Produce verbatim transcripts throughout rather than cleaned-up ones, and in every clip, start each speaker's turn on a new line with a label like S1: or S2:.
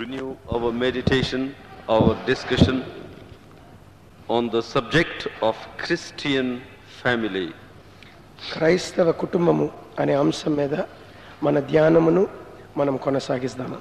S1: continue our meditation, our discussion on the subject of Christian family.
S2: క్రైస్తవ కుటుంబము అనే అంశం మీద మన ధ్యానమును మనం కొనసాగిస్తాము.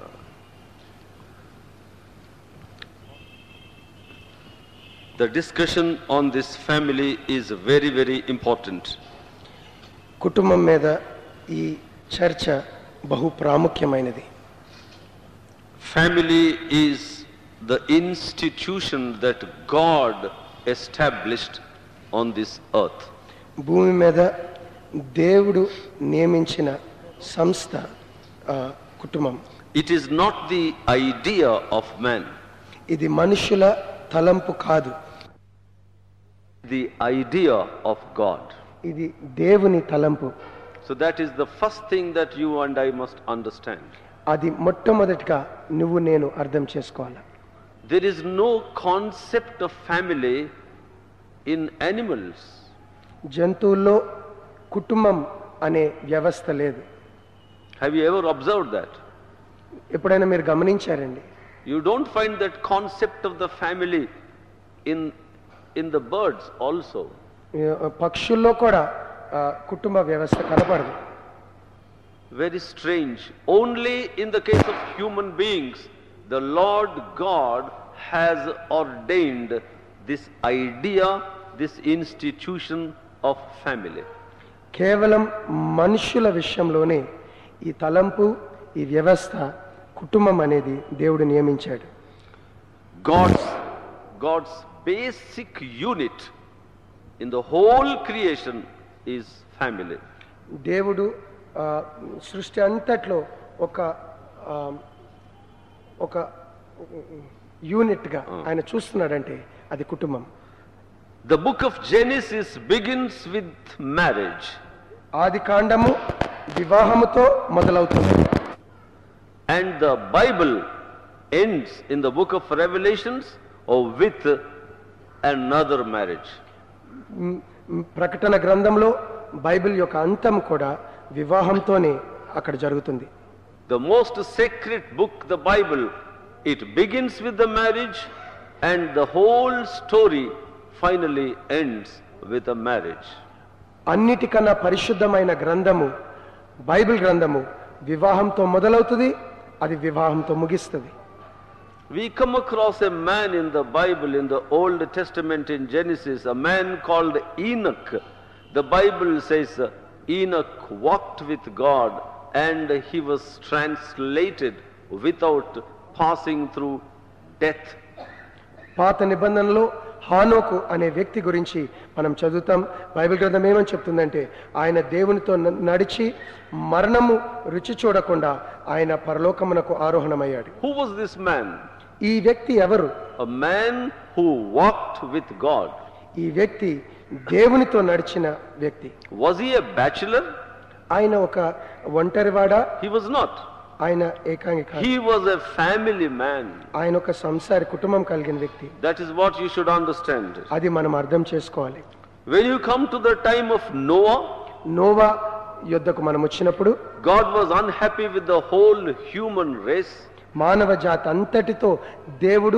S1: The discussion on this family is very very important.
S2: కుటుంబం మీద ఈ చర్చ బహు ప్రాముఖ్యమైనది.
S1: Family is the institution that God established on this earth.
S2: భూమి మీద దేవుడు నియమించిన సంస్థ కుటుంబం.
S1: It is not the idea of man.
S2: ఇది మనుషుల తలంపు కాదు.
S1: The idea of God.
S2: ఇది దేవుని తలంపు.
S1: So that is the first thing that you and I must understand.
S2: అది మొట్టమొదటిగా నువ్వు నేను అర్థం చేసుకోవాలి.
S1: There is no concept of family in animals.
S2: జంతువుల్లో కుటుంబం అనే వ్యవస్థ లేదు.
S1: Have you ever observed that?
S2: ఎప్పుడైనా మీరు గమనించారండి?
S1: You don't find that concept of the family in in the birds also.
S2: పక్షుల్లో కూడా కుటుంబ వ్యవస్థ కనపడదు.
S1: Very strange. Only in the case of human beings, the Lord God has ordained this idea, this institution of family.
S2: కేవలం మనుషుల విషయంలోనే ఈ తలంపు, ఈ వ్యవస్థ, కుటుంబం అనేది దేవుడు నియమించాడు.
S1: God's God's basic unit in the whole creation is family.
S2: దేవుడు సృష్టి అంతట్లో ఒక ఒక యూనిట్ గా ఆయన చూస్తున్నాడంటే అది కుటుంబం.
S1: The book of Genesis begins with marriage.
S2: ఆది కాండము వివాహముతో మొదలవుతుంది.
S1: And the Bible ends in the book of Revelations or with another marriage.
S2: ప్రకటన గ్రంథంలో బైబిల్ యొక్క అంతం కూడా వివాహంతోనే అక్కడ జరుగుతుంది.
S1: The most sacred book, the Bible, it begins with the marriage and the whole story finally ends with a marriage.
S2: అన్నిటికన్నా పరిశుద్ధమైన గ్రంథము బైబిల్ గ్రంథము వివాహంతో మొదలవుతుంది, అది వివాహంతో ముగిస్తుంది.
S1: We come across a man in the Bible, in the Old Testament, in Genesis, a man called Enoch. The Bible says Enoch walked with God and he was translated without passing through death.
S2: పాత నిబంధనలో హానోకు అనే వ్యక్తి గురించి మనం చదువుతాం. Bible గ్రంథం ఏమని చెప్తుందంటే ఆయన దేవునితో నడిచి మరణము రుచి చూడకుండా ఆయన పరలోకమునకు ఆరోహణమయ్యాడు.
S1: Who was this man?
S2: ఈ వ్యక్తి ఎవరు?
S1: A man who walked with God.
S2: ఈ వ్యక్తి దేవునితో నడిచిన వ్యక్తి.
S1: Was he a bachelor?
S2: ఆయన ఒక ఒంటరివాడా?
S1: He was not.
S2: ఆయన ఏకాంగి కాదు.
S1: He was a family man.
S2: ఆయన ఒక సంసారి కుటుంబం కలిగిన వ్యక్తి.
S1: That is what you should understand.
S2: అది మనం అర్థం చేసుకోవాలి.
S1: When you come to the time of Noah,
S2: Noah యుద్ధకు మనం వచ్చినప్పుడు
S1: God was unhappy with the whole human race.
S2: మానవ జాతి అంతటితో దేవుడు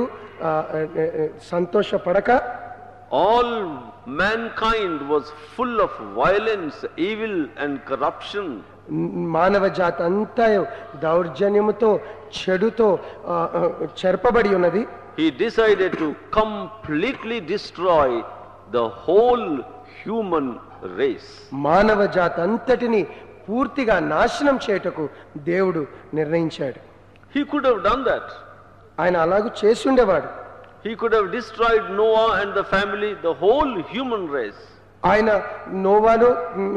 S2: సంతోషపడక
S1: All mankind was full of violence, evil and corruption.
S2: మానవ జాతి అంతా దౌర్జన్యముతో చెడుతో చెరపబడి ఉన్నది.
S1: He decided to completely destroy the whole human race.
S2: మానవ జాతి అంతటిని పూర్తిగా నాశనం చేయుటకు దేవుడు నిర్ణయించాడు.
S1: He could have done that.
S2: ఆయన అలాగూ చేసి ఉండేవాడు.
S1: He could have destroyed Noah and the family, the whole human race.
S2: ఆయన నోవాను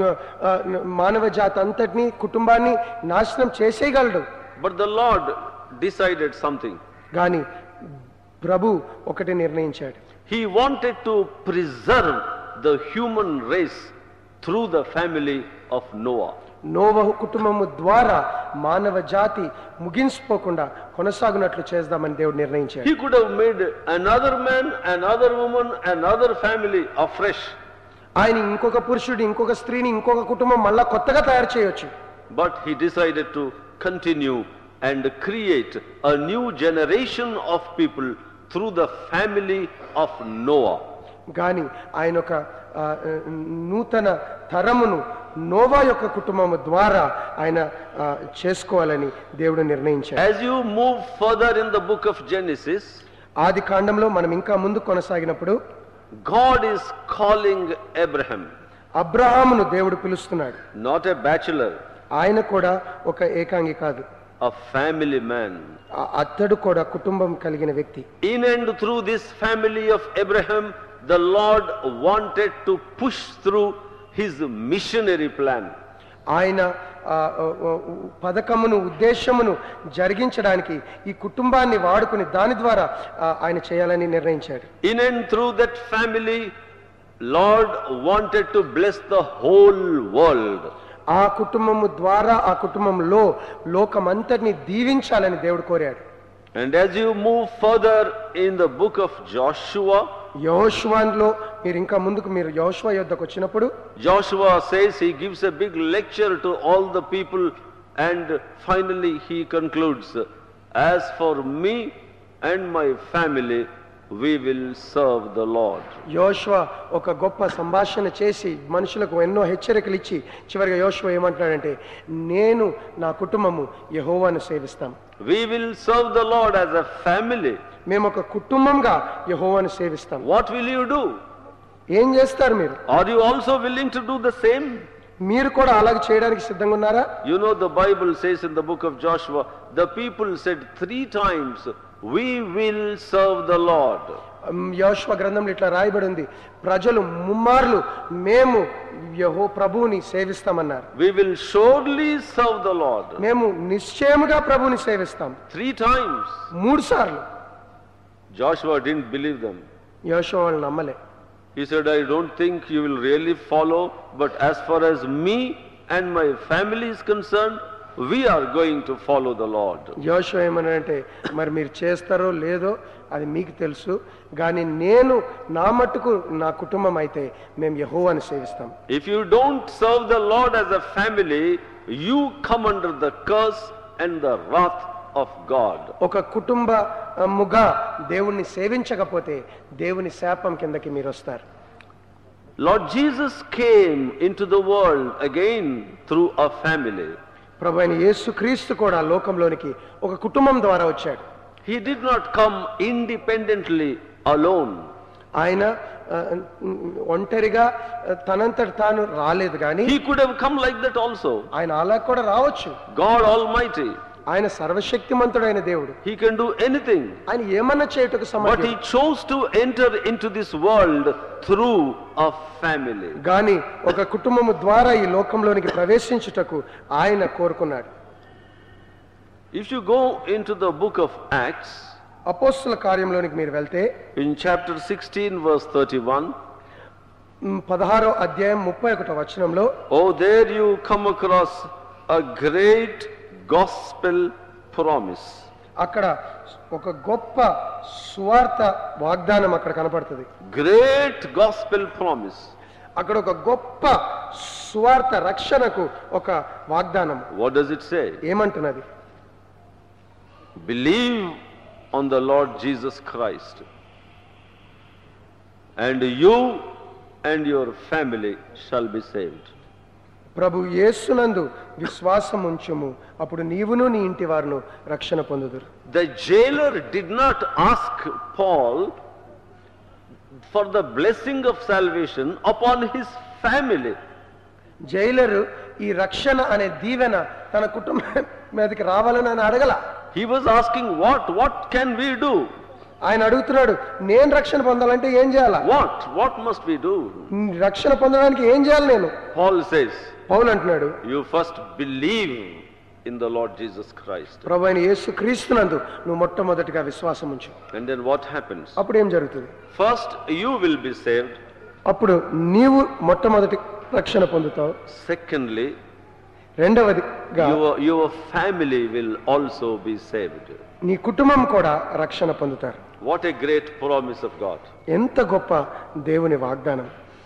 S2: మానవ జాతి అంతటిని కుటుంబాన్ని నాశనం చేసేయగలడు.
S1: But the Lord decided something.
S2: కానీ ప్రభు ఒకటి నిర్ణయించాడు.
S1: He wanted to preserve the human race through the family of Noah.
S2: నోవహు కుటుంబము ద్వారా మానవ జాతి ముగించిపోకుండా కొనసాగునట్లు చేద్దామని దేవుడు నిర్ణయించాడు.
S1: He could have made another man, another woman, another family afresh.
S2: ఆయన ఇంకొక పురుషుడు, ఇంకొక స్త్రీని, ఇంకొక కుటుంబం మళ్ళా కొత్తగా తయారు చేయొచ్చు.
S1: But he decided to continue and create a new generation of people through the family of Noah.
S2: కానీ ఆయన ఒక ఆ, నూతన తరమును నోవా యొక్క కుటుంబము ద్వారా ఆయన ఆ, చేసుకోవాలని దేవుడు నిర్ణయించాడు.
S1: As you move further in the book of Genesis,
S2: ఆది కాండంలో మనం ఇంకా ముందు కొనసాగినప్పుడు
S1: God is calling Abraham,
S2: అబ్రహామును దేవుడు పిలుస్తున్నాడు.
S1: not a bachelor,
S2: ఆయన కూడా ఒక ఏకాంగి కాదు,
S1: a family man.
S2: ఆ- అతడు కూడా కుటుంబం కలిగిన వ్యక్తి.
S1: In and through this family of Abraham, the Lord wanted to push through his missionary plan.
S2: ఆయన ఆ, ఆ, ఆ, పథకమును ఉద్దేశమును జరిగించడానికి ఈ కుటుంబాన్ని వాడుకుని దాని ద్వారా ఆ, ఆయన చేయాలని నిర్ణయించాడు.
S1: In and through that family, Lord wanted to bless the whole world.
S2: ఆ కుటుంబము ద్వారా ఆ కుటుంబంలో లోకమంతటిని దీవించాలని దేవుడు కోరాడు.
S1: And as you move further in the book of Joshua,
S2: యెహోషువలో మీరు ఇంకా ముందుకు మీరు యెహోషువ యుద్ధకు వచ్చినప్పుడు
S1: Joshua says, he gives a big lecture to all the people, and finally he concludes, as for me and my family, we will serve the Lord.
S2: యెహోషువ ఒక గొప్ప సంభాషణ చేసి మనుషులకు ఎన్నో హెచ్చరికలు ఇచ్చి చివరిగా యెహోషువ ఏమంటున్నాడంటే, నేను నా కుటుంబము యెహోవాను సేవిస్తాం.
S1: We will serve the Lord as a family.
S2: మేము ఒక కుటుంబంగా యెహోవాను సేవిస్తాం.
S1: What will you do?
S2: ఏం చేస్తారు మీరు?
S1: Are you also willing to do the same?
S2: మీరు కూడా అలాగే చేయడానికి సిద్ధంగా ఉన్నారా?
S1: You know, the Bible says in the book of Joshua, the people said three times, we will serve the Lord.
S2: యెహోషువ గ్రంథంలో ఇట్లా రాయబడి ఉంది, ప్రజలు ముమ్మార్లు మేము యెహో ప్రభువుని సేవిస్తామన్నారు.
S1: We will surely serve the Lord.
S2: మేము నిశ్చయముగా ప్రభువుని సేవిస్తాం.
S1: Three times.
S2: మూడు సార్లు.
S1: Joshua didn't believe them.
S2: యెహోషువ వాళ్ళు నమ్మలే.
S1: He said, I don't think you will really follow, but as far as me and my family is concerned, we are going to follow the Lord.
S2: యెహోషువ ఏమన్నాడంటే, మరి మీరు చేస్తారో లేదో అది మీకు తెలుసు, కానీ నేను నా మట్టుకు నా కుటుంబం అయితే మేము యెహోవాను సేవిస్తాం.
S1: If you don't serve the Lord as a family, you come under the curse and the wrath of God.
S2: ఒక కుటుంబముగా దేవుణ్ణి సేవించకపోతే దేవుని శాపం కిందకి మీరు వస్తారు.
S1: Lord Jesus came into the world again through a family.
S2: ప్రభు అయిన యేసుక్రీస్తు కూడా లోకంలోనికి ఒక కుటుంబం ద్వారా వచ్చాడు.
S1: He did not come independently alone.
S2: ఆయన ఆ, ఒంటరిగా తనంతట తాను రాలేదు, కానీ
S1: He could have come like that also.
S2: ఆయన అలా కూడా రావచ్చు.
S1: God Almighty.
S2: ఆయన సర్వశక్తిమంతుడైన దేవుడు,
S1: He can do anything.
S2: ఆయన ఏమన్నా చేయుటకు
S1: But
S2: సమర్థుడు.
S1: He chose to enter into this world through a family.
S2: గాని ఒక కుటుంబము ద్వారా ఈ లోకంలోనికి ప్రవేశించుటకు ఆయన కోరుకున్నాడు.
S1: If you go into the book of Acts,
S2: అపోస్తుల కార్యంలోనికి మీరు వెళ్తే
S1: in chapter sixteen verse thirty-one,
S2: మ్, పదహారో అధ్యాయం ముప్పై ఒకటో వచనంలో,
S1: oh, there you come across a great gospel promise.
S2: అక్కడ ఒక గొప్ప సువార్త వాగ్దానం అక్కడ కనపడుతుంది.
S1: Great gospel promise.
S2: అక్కడ ఒక గొప్ప సువార్త రక్షణకు ఒక వాగ్దానం.
S1: What does it say?
S2: ఏమంటున్నది?
S1: Believe on the Lord Jesus Christ, and you and your family shall be saved.
S2: ప్రభు యేసునందు విశ్వాసం ఉంచుము, అప్పుడు నీవును నీ ఇంటి వారును రక్షణ పొందుదురు.
S1: The jailer did not ask Paul for the blessing of salvation upon his family.
S2: Jailer ఈ రక్షణ అనే దీవెన తన కుటుంబం మీదకి రావాలని ఆయన అడగల.
S1: He was asking, what? What can we do?
S2: ఆయన అడుగుతున్నాడు, నేను రక్షణ పొందాలంటే ఏం చేయాలా?
S1: What? What must we do?
S2: రక్షణ పొందడానికి ఏం చేయాలి నేను?
S1: Paul says,
S2: పౌలు అంటున్నాడు,
S1: you first believe in the Lord Jesus Christ.
S2: ప్రభు అయిన యేసు క్రీస్తునందు నువ్వు మొట్టమొదటిగా విశ్వాసం ఉంచు.
S1: And then what happens?
S2: అప్పుడు ఏం జరుగుతుంది?
S1: First, you will be saved.
S2: అప్పుడు నీవు మొట్టమొదటి రక్షణ పొందుతావు.
S1: Secondly,
S2: రెండవదిగా
S1: your, your family will also be saved.
S2: నీ కుటుంబం కూడా రక్షణ పొందుతారు.
S1: What a great promise of God.
S2: ఎంత గొప్ప దేవుని వాగ్దానం.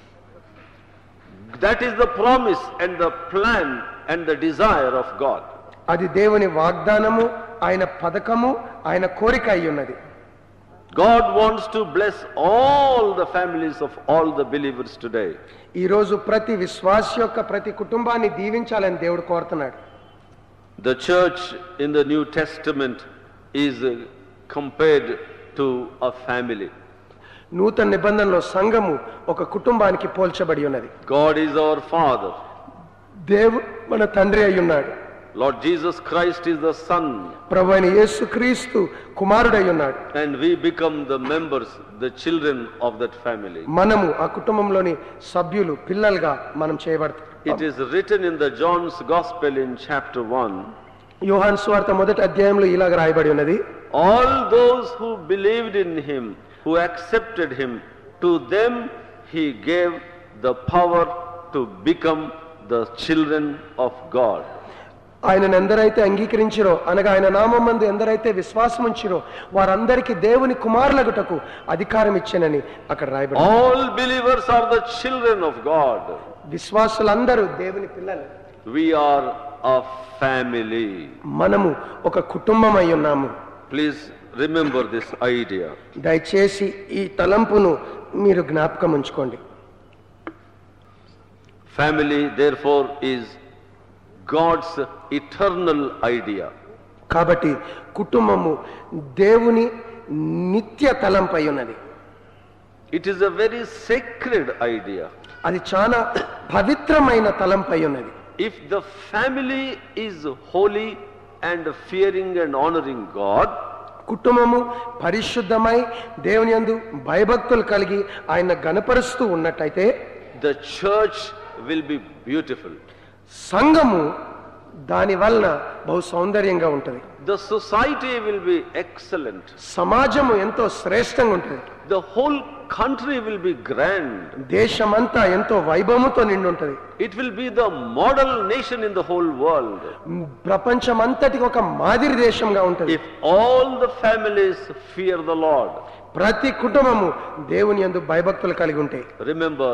S1: That is the promise and the plan and the desire of God.
S2: అది దేవుని వాగ్దానము, ఆయన పథకము, ఆయన కోరిక అయి ఉన్నది.
S1: God wants to bless all the families of all the believers today.
S2: ఈ రోజు ప్రతి విశ్వాసి యొక్క ప్రతి కుటుంబాన్ని దీవించాలని దేవుడు కోరుతున్నాడు.
S1: The church in the New Testament is compared to a family.
S2: నూతన నిబంధనలో సంఘము ఒక కుటుంబానికి పోల్చబడి ఉన్నది.
S1: God is our Father.
S2: దేవుడు మన తండ్రి అయి ఉన్నాడు.
S1: Lord Jesus Christ is the Son.
S2: ప్రభువైన యేసుక్రీస్తు కుమారుడై ఉన్నాడు.
S1: And we become the members, the children of that family.
S2: మనము ఆ కుటుంబంలోని సభ్యులు, పిల్లలుగా మనం చేయబడతాం.
S1: It is written in the John's Gospel in chapter one.
S2: యోహాను సువార్త మొదటి అధ్యాయంలో ఇలాగ రాయబడి ఉన్నది.
S1: All those who believed in him, who accepted him, to them he gave the power to become the children of God.
S2: ఆయనను ఎందరైతే అంగీకరించిరో అనగా ఆయన నామమందు ఎందరైతే విశ్వాసం ఉంచిరో వారందరికీ దేవుని కుమారులగుటకు అధికారం ఇచ్చానని అక్కడ రాయబడింది.
S1: All believers are the children of God.
S2: విశ్వాసులందరూ దేవుని పిల్లలు.
S1: We are a family.
S2: మనము ఒక కుటుంబం అయి ఉన్నాము.
S1: Please remember this idea.
S2: దయచేసి ఈ తలంపును మీరు జ్ఞాపకం ఉంచుకోండి.
S1: Family therefore is God's eternal idea.
S2: కాబట్టి కుటుంబము దేవుని నిత్య తలంపై ఉన్నది.
S1: It is a very sacred idea.
S2: అది చాలా పవిత్రమైన తలంపై ఉన్నది.
S1: If the family is holy and fearing and honoring God,
S2: కుటుంబము పరిశుద్ధమై దేవుని యందు భయభక్తులు కలిగి ఆయన గణపరుస్తూ ఉన్నట్టయితే
S1: the church will be beautiful.
S2: సంఘము దాని వలన బహు సౌందర్యంగా ఉంటుంది.
S1: The society will be excellent.
S2: సమాజము ఎంతో శ్రేష్టంగా ఉంటుంది.
S1: The whole country will be grand.
S2: దేశమంతా ఎంతో వైభవముతో నిండి ఉంటుంది.
S1: It will be the model nation in the whole world.
S2: ప్రపంచమంతటికి ఒక మాదిరి దేశంగా ఉంటుంది.
S1: If all the families fear the Lord.
S2: ప్రతి కుటుంబము దేవుని యందు భయభక్తులు కలిగి ఉంటాయి.
S1: Remember,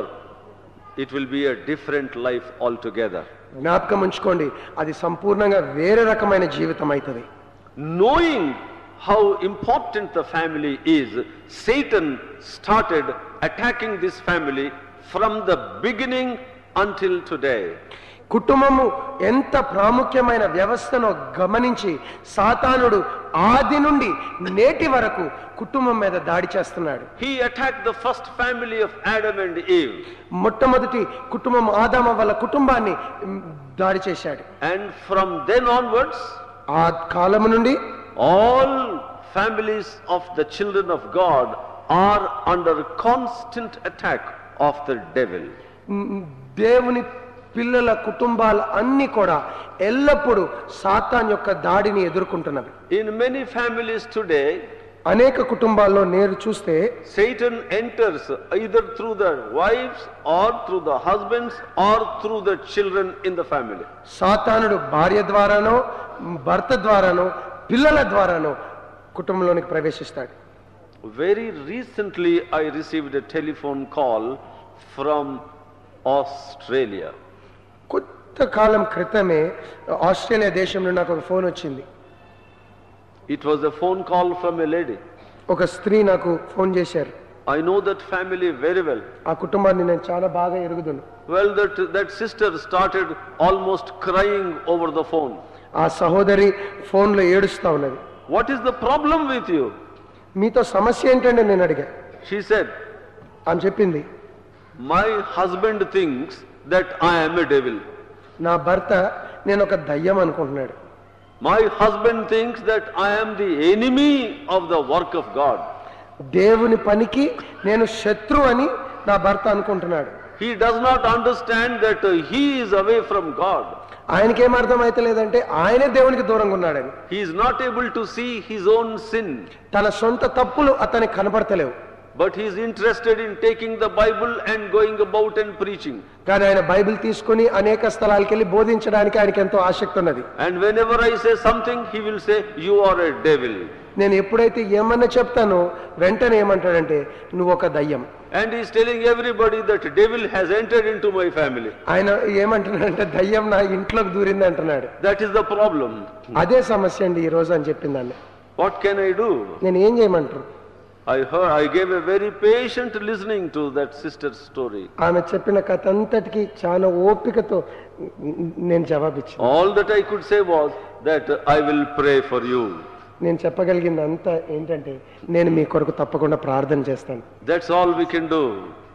S1: it will be a different life altogether.
S2: జ్ఞాపకం ఉంచుకోండి, అది సంపూర్ణంగా వేరే రకమైన జీవితం అవుతుంది.
S1: Knowing how important the family is, Satan started attacking this family from the beginning until today.
S2: కుటుంబము ఎంత ప్రాముఖ్యమైన వ్యవస్థను గమనించి సాతానుడు ఆది నుండి నేటి వరకు కుటుంబం మీద దాడి చేస్తున్నాడు.
S1: He attacked the first family of Adam and Eve.
S2: మొట్టమొదటి కుటుంబం ఆదాము వాళ్ళ కుటుంబాన్ని దాడి చేశాడు.
S1: And from then onwards,
S2: ఆ కాలము నుండి
S1: all families of the children of God are under constant attack of the devil.
S2: దేవుని పిల్లల కుటుంబాలు అన్ని కూడా ఎల్లప్పుడూ సాతాన్ యొక్క దాడిని ఎదుర్కొంటున్నవి.
S1: In many families today,
S2: అనేక కుటుంబాల్లో నేరు చూస్తే
S1: Satan enters either through the wives or through the husbands or through the children in the family.
S2: సాతానుడు భార్య ద్వారానో భర్త ద్వారానో పిల్లల ద్వారానో కుటుంబంలోనికి ప్రవేశిస్తాడు.
S1: Very recently I received a telephone call from Australia.
S2: కొత్త కాలం క్రితమే ఆస్ట్రేలియా దేశం నుండి నాకు ఒక ఫోన్ వచ్చింది.
S1: It was a phone call from a lady.
S2: ఒక స్త్రీ నాకు ఫోన్ చేశారు.
S1: I know that family very well.
S2: ఆ కుటుంబాన్ని నేను చాలా బాగా ఎరుగుదును.
S1: Well, that that sister started almost crying over the phone.
S2: ఆ సహోదరి ఫోన్లో ఏడుస్తా ఉన్నది.
S1: What is the problem with you?
S2: మీతో సమస్య ఏంటంటే నేను అడిగా.
S1: She said,
S2: ఆమె చెప్పింది,
S1: my husband thinks that I am a devil.
S2: నా భర్త నేను ఒక దయ్యం అనుకుంటున్నాడు.
S1: My husband thinks that I am the enemy of the work of God.
S2: దేవుని పనికి నేను శత్రు అని నా భర్త అనుకుంటున్నాడు.
S1: He does not understand that uh, he is away from God.
S2: ఆయనకేం అర్థం అయితే లేదంటే ఆయనే దేవునికి దూరంగా ఉన్నాడని.
S1: He is not able to see his own sin.
S2: తన సొంత తప్పులు అతనికి కనపడతలేవు.
S1: But he is interested in taking the Bible and going about and preaching.
S2: కానీ ఆయన బైబిల్ తీసుకొని అనేక స్థలాలకు వెళ్ళి బోధించడానికి ఆయనకి ఎంతో ఆసక్తి ఉన్నది.
S1: And whenever I say something, he will say, "You are a devil."
S2: నేను ఎప్పుడైతే ఏమన్నా చెప్తానో వెంటనే ఏమంటాడంటే నువ్వు ఒక దయ్యం.
S1: And he is telling everybody that devil has entered into my family.
S2: ఆయన ఏమంటున్నాడంటే దయ్యం నా ఇంట్లోకి దూరింది అంటున్నాడు.
S1: That is the problem.
S2: అదే సమస్య అండి ఈ రోజు అని చెప్పిందాన్ని.
S1: What can I do?
S2: నేను ఏం చేయమంటారు?
S1: I heard, I gave a very patient listening to that sister's story.
S2: ఆమె చెప్పిన కథ అంతటికి చాలా ఓపికతో నేను జవాబిచ్చాను.
S1: All that I could say was that I will pray for you.
S2: నేను చెప్పగలిగింది అంతా ఏంటంటే నేను మీ కొరకు తప్పకుండా ప్రార్థన చేస్తాను.
S1: That's all we can do.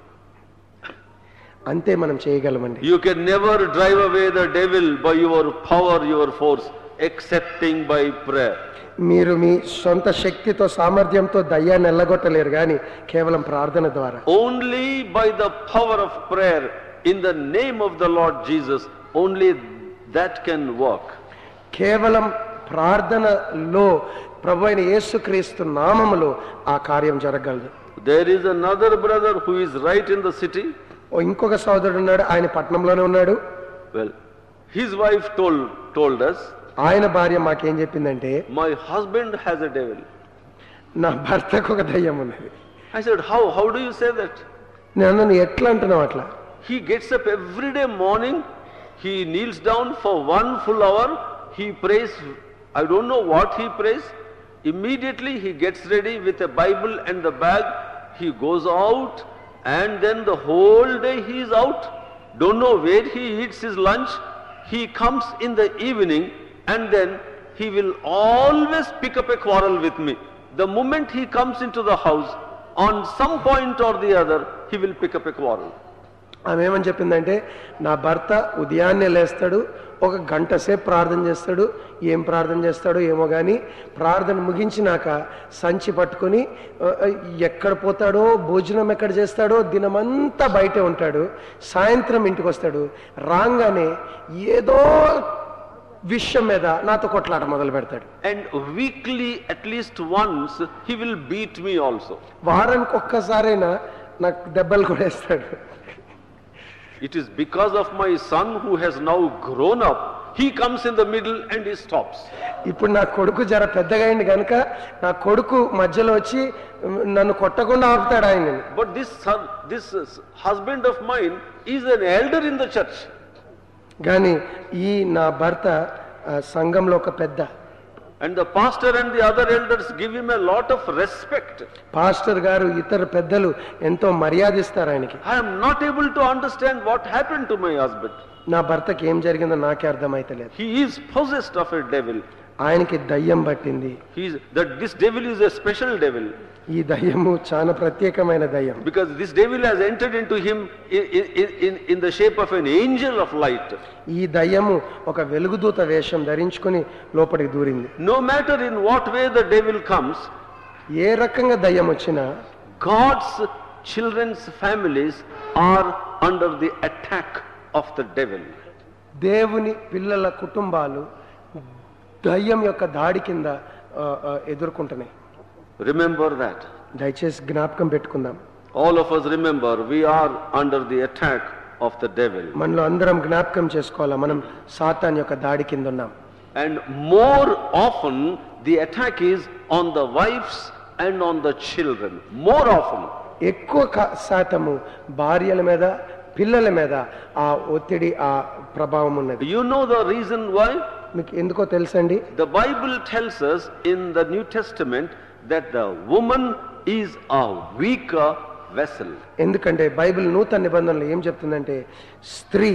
S2: అంతే మనం చేయగలమండి.
S1: You can never drive away the devil by your power, your force, excepting by prayer.
S2: మీరు మీ సొంత శక్తితో సామర్థ్యంతో దయ్యాన్ని ఎల్లగొట్టలేరు కానీ కేవలం ప్రార్థన ద్వారా.
S1: Only by the power of prayer in the name of the Lord Jesus, only that can work.
S2: కేవలం ప్రార్థనలో ప్రభువైన యేసుక్రీస్తు నామములో ఆ కార్యం జరగగలదు.
S1: There is another brother who is right in the city.
S2: ఇంకొక సోదరుడు ఉన్నాడు, ఆయన పట్టణంలోనే ఉన్నాడు.
S1: Well, his wife told told us,
S2: ఆయన భార్య మాకేం చెప్పిందంటే,
S1: my husband has a devil.
S2: నా భర్తకు ఒక దయ్యం ఉన్నది.
S1: I said, how how do you say that?
S2: నేను అన్నాను, ఎట్లా అంటున్నావు అట్లా?
S1: He gets up every day morning, he kneels down for one full hour, he prays, I don't know what he prays. Immediately he gets ready with a Bible and the bag, he goes out, and then the whole day he is out, don't know where he eats his lunch. He comes in the evening, and then he will always pick up a quarrel with me. The moment he comes into the house, on some point or the other, he will pick up a quarrel.
S2: ఆమె ఏమని చెప్పిందంటే, నా భర్త ఉదయాన్నే లేస్తాడు, ఒక గంట సేపు ప్రార్థన చేస్తాడు, ఏం ప్రార్థన చేస్తాడో ఏమో కానీ ప్రార్థన ముగించినాక సంచి పట్టుకొని ఎక్కడ పోతాడో, భోజనం ఎక్కడ చేస్తాడో, దినమంతా బయటే ఉంటాడు, సాయంత్రం ఇంటికి వస్తాడు, రాగానే ఏదో విషయం మీద నాతో కొట్లాట మొదలు పెడతాడు.
S1: And weekly at least once he will beat me also.
S2: వారానికి ఒక్కసారైనా నాకు దెబ్బలు కూడా వేస్తాడు.
S1: It is because of my son who has now grown up, he comes in the middle and he stops.
S2: ఇప్పుడు నా కొడుకు జర పెద్దగా అయింది కనుక నా కొడుకు మధ్యలో వచ్చి నన్ను కొట్టకుండా ఆపుతాడు ఆయనని.
S1: But this son, this husband of mine is an elder in the church.
S2: కానీ ఈ నా భర్త సంఘంలో ఒక పెద్ద.
S1: And the pastor and the other elders give him a lot of respect.
S2: Pastor గారు ఇతర పెద్దలు ఎంతో మర్యాదిస్తారు ఆయనకి.
S1: I am not able to understand what happened to my husband.
S2: నా భర్తకి ఏం జరిగిందో నాకే అర్థమైతలేదు.
S1: He is possessed of a devil.
S2: ఆయనకి దయ్యం పట్టింది.
S1: He is that this devil is a special devil.
S2: ఈ దయ్యము చాలా ప్రత్యేకమైన దయ్యం.
S1: Because this devil has entered into him in, in, in, in the shape of an angel of light.
S2: ఈ దయ్యము ఒక వెలుగుదూత వేషం ధరించుకొని లోపలికి దూరింది.
S1: No matter in what way the devil comes,
S2: ఏ రకంగా దయ్యం వచ్చినా
S1: God's children's families are under the attack of the devil.
S2: దేవుని పిల్లల కుటుంబాలు దయ్యం యొక్క దాడి కింద ఎదుర్కొంటున్నాయి.
S1: Remember that.
S2: దయచేసి జ్ఞాపకం పెట్టుకుందాం.
S1: All of us remember we are under the attack of the devil.
S2: మనలో అందరం జ్ఞాపకం చేసుకోవాలా, మనం సాతాన్ యొక్క దాడి కింద ఉన్నాం.
S1: And more often the attack is on the wives and on the children. More often.
S2: ఎక్కువ శాతము భార్యల మీద పిల్లల మీద ఆ ఒత్తిడి ఆ ప్రభావం ఉన్నది.
S1: You know the reason why?
S2: మీకు ఎందుకో తెలుసండి?
S1: The Bible tells us in the New Testament that the woman is a weaker vessel.
S2: ఎందుకంటే బైబిల్ నూతన నిబంధనలో ఏం చెప్తుందంటే స్త్రీ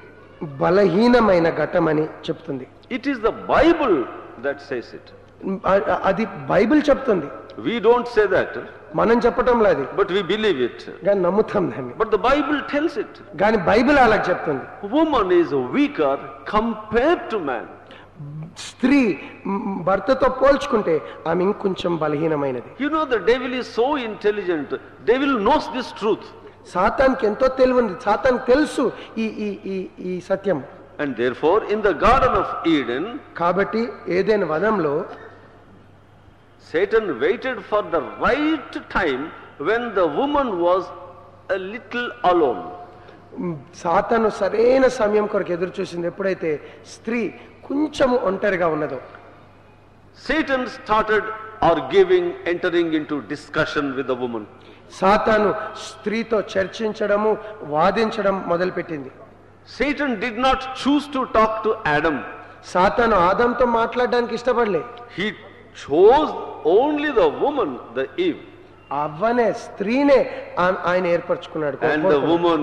S2: బలహీనమైన ఘటమని చెప్తుంది.
S1: It is the Bible that says it.
S2: అది బైబిల్ చెప్తుంది.
S1: We don't say that.
S2: మనం చెప్పటం లేదు,
S1: but we believe it.
S2: కానీ నమ్ముతాం దాన్ని.
S1: But the Bible tells it.
S2: కానీ బైబిల్ అలా చెప్తుంది.
S1: Woman is weaker compared to man.
S2: స్త్రీ భర్తతో పోల్చుకుంటే ఆమె ఇంకొంచెం బలహీనమైనది.
S1: You know the devil is so intelligent. Devil knows this truth.
S2: సాతానికి ఎంతో తెలివి ఉంది. సాతానికి తెలుసు ఈ ఈ ఈ ఈ సత్యం.
S1: And therefore in the Garden of Eden,
S2: కాబట్టి ఏదెను వనంలో
S1: Satan waited for the right time when the woman was a little alone.
S2: సాతాను సరైన సమయం కొరకు ఎదురు చూసింది ఎప్పుడైతే స్త్రీ కొంచెము ఒంటరిగా ఉన్నదో.
S1: Satan started arguing, entering into discussion with the woman.
S2: సాతాను స్త్రీతో చర్చించడము, వాదించడం మొదలుపెట్టింది.
S1: Satan did not choose to talk to Adam.
S2: సాతాను ఆదాంతో మాట్లాడడానికి ఇష్టపడలే.
S1: He chose only the woman, the Eve.
S2: అవ్వనే స్త్రీనే ఆ- ఆయన ఏర్పరచుకున్నాడు.
S1: And the woman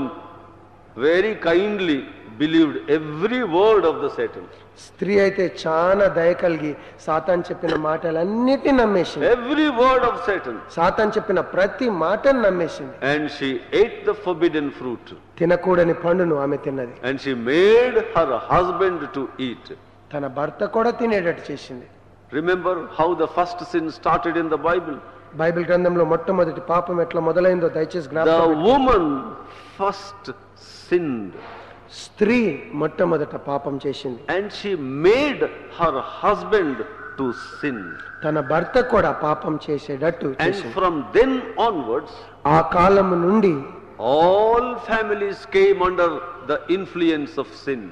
S1: very kindly believed every word of the Satan.
S2: స్త్రీ అయితే చాలా దయ కలిగి సాతాను చెప్పిన మాటలన్నిటిని నమ్మేసింది.
S1: Every word of Satan.
S2: సాతాను చెప్పిన ప్రతి మాటను నమ్మేసింది.
S1: And she ate the forbidden fruit.
S2: తినకూడని పండును ఆమె తిన్నది.
S1: And she made her husband to eat.
S2: తన భర్త కూడా తినేటట్టు చేసింది.
S1: Remember how the first sin started in the Bible?
S2: Bible గ్రంథంలో మొట్టమొదటి పాపం ఎట్లా మొదలైందో దయచేసి
S1: The
S2: జ్ఞాపకం.
S1: woman first sinned.
S2: స్త్రీ మొట్టమొదట పాపం చేసింది.
S1: And she made her husband to sin.
S2: తన భర్త కూడా పాపం చేసేటట్టు
S1: And
S2: చేసింది.
S1: from then onwards,
S2: ఆ కాలము నుండి
S1: all families came under the influence of sin.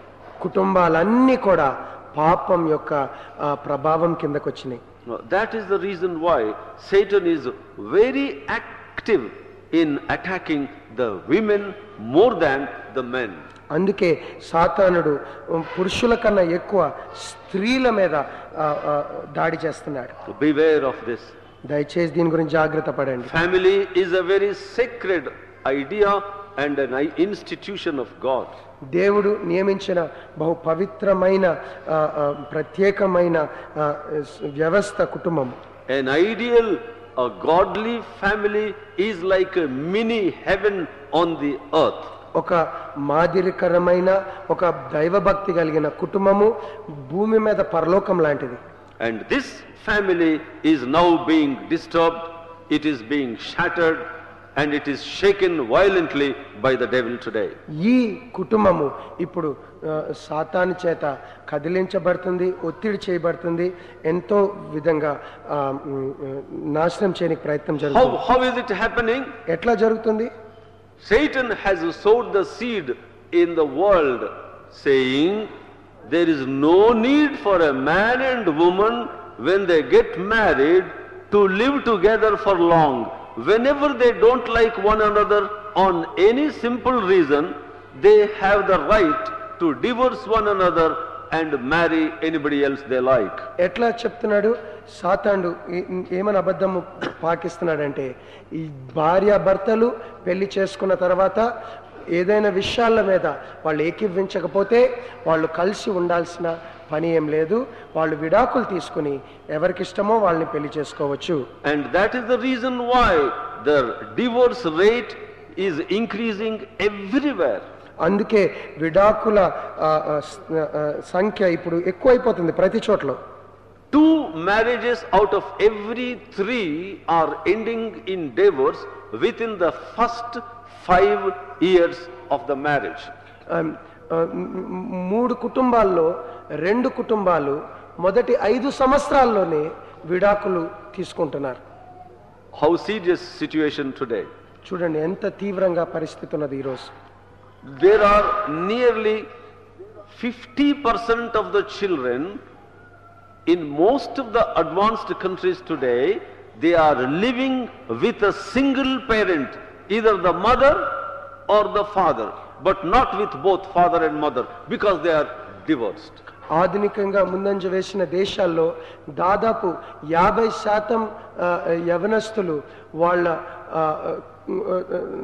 S2: కుటుంబాలన్నీ కూడా పాపం యొక్క ఆ, ప్రభావం కిందకు వచ్చినాయి.
S1: Now, that is the reason why Satan is very active in attacking the women more than the men.
S2: అందుకే సాతానుడు పురుషుల కన్నా ఎక్కువ స్త్రీల మీద ఆ, ఆ, దాడి చేస్తున్నాడు.
S1: So beware of this.
S2: దయచేసి దీని గురించి జాగ్రత్త పడండి.
S1: Family is a very sacred idea and an institution of God.
S2: దేవుడు నియమించిన బహు పవిత్రమైన ఆ, ఆ, ప్రత్యేకమైన ఆ, వ్యవస్థ కుటుంబం.
S1: An ideal, a godly family is like a mini heaven on the earth.
S2: ఒక మాదిరికరమైన ఒక దైవభక్తి కలిగిన కుటుంబము భూమి మీద పరలోకం లాంటిది.
S1: And this family is now being disturbed, it is being shattered, and it is shaken violently by the devil today.
S2: ఈ కుటుంబము ఇప్పుడు ఆ, సాతాను చేత కదిలించబడుతుంది, ఒత్తిడి చేయబడుతుంది, ఎంతో విధంగా ఆ, మ్, నాశనం చేయడానికి ప్రయత్నం
S1: How,
S2: జరుగుతుంది.
S1: how is it happening?
S2: ఎట్లా జరుగుతుంది?
S1: Satan has sowed the seed in the world, saying there is no need for a man and woman when they get married to live together for long. Whenever they don't like one another on any simple reason, they have the right to divorce one another and marry anybody else they like.
S2: ఎట్లా చెప్తున్నాడు సాతాండు? ఏ- ఏమని అబద్ధము పాకిస్తున్నాడంటే ఈ భార్య భర్తలు పెళ్లి చేసుకున్న తర్వాత ఏదైనా విషయాల మీద వాళ్ళు ఏకీవించకపోతే వాళ్ళు కలిసి ఉండాల్సిన పని ఏం లేదు, వాళ్ళు విడాకులు తీసుకుని ఎవరికిష్టమో వాళ్ళని పెళ్లి చేసుకోవచ్చు.
S1: And that is the reason why the divorce rate is increasing everywhere.
S2: అందుకే విడాకుల ఆ, ఆ, స్- ఆ, సంఖ్య ఇప్పుడు ఎక్కువైపోతుంది ప్రతి చోట్ల.
S1: Two marriages out of every three are ending in divorce within the first five years of the marriage.
S2: ఆ, ఆ, మూడు కుటుంబాల్లో రెండు కుటుంబాలు మొదటి ఐదు సంవత్సరాల్లోనే విడాకులు తీసుకుంటున్నారు.
S1: How serious situation today?
S2: చూడండి ఎంత తీవ్రంగా పరిస్థితి ఉన్నది ఈరోజు.
S1: There are nearly fifty percent of the children in most of the advanced countries today, they are living with a single parent, either the mother or the father, but not with both father and mother because they are divorced.
S2: ఆధునికంగా ముందంజ వేసిన దేశాల్లో దాదాపు యాభై శాతం ఆ, యవనస్తులు వాళ్ళ ఆ, ఆ,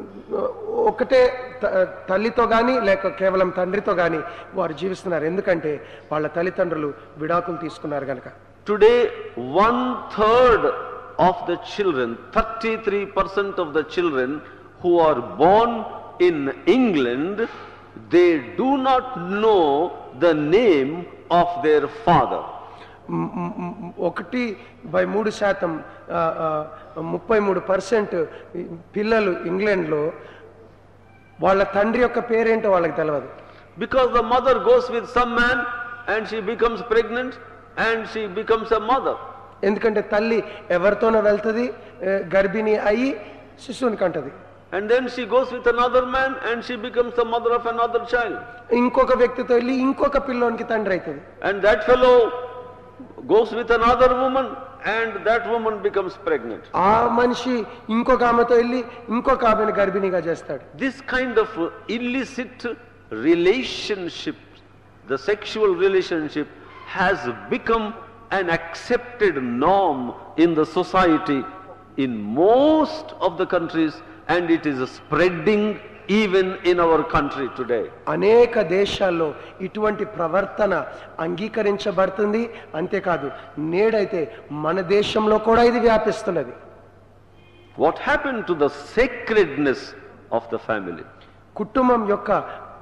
S2: ఒకటే త- తల్లితో కానీ లేక కేవలం తండ్రితో కానీ వారు జీవిస్తున్నారు. ఎందుకంటే వాళ్ళ తల్లిదండ్రులు విడాకులు తీసుకున్నారు కనుక.
S1: Today, one third of the children, thirty-three percent of the children who are born in England, they do not know the name of their father.
S2: మ్- మ్- మ్- ఒకటి బై మూడు శాతం ఆ, ఆ, ముప్పై మూడు పర్సెంట్ పిల్లలు ఇంగ్లాండ్లో వాళ్ళ తండ్రి యొక్క పేరేంటో వాళ్ళకి తెలియదు.
S1: Because the mother goes with some man and she becomes pregnant and she becomes a mother.
S2: ఎందుకంటే తల్లి ఎవరితోనో వెళ్తుంది, గర్భిణి అయ్యి శిశువుని కంటది.
S1: And then she goes with another man and she becomes the mother of another child.
S2: ఇంకొక వ్యక్తితో వెళ్ళి ఇంకొక పిల్లోనికి తండ్రి అవుతుంది.
S1: And that fellow goes with another woman and that woman becomes pregnant.
S2: ఆ మనిషి ఇంకొక ఆమెతో వెళ్ళి ఇంకొక ఆమెను గర్భిణిగా చేస్తాడు.
S1: This kind of illicit relationship, the sexual relationship, has become an accepted norm in the society in most of the countries, and it is spreading even in our country today.
S2: అనేక దేశాల్లో ఇటువంటి ప్రవర్తన అంగీకరించబడుతుంది. అంతేకాదు నేడైతే మన దేశంలో కూడా ఇది వ్యాపిస్తున్నది.
S1: What happened to the sacredness of the family?
S2: కుటుంబం యొక్క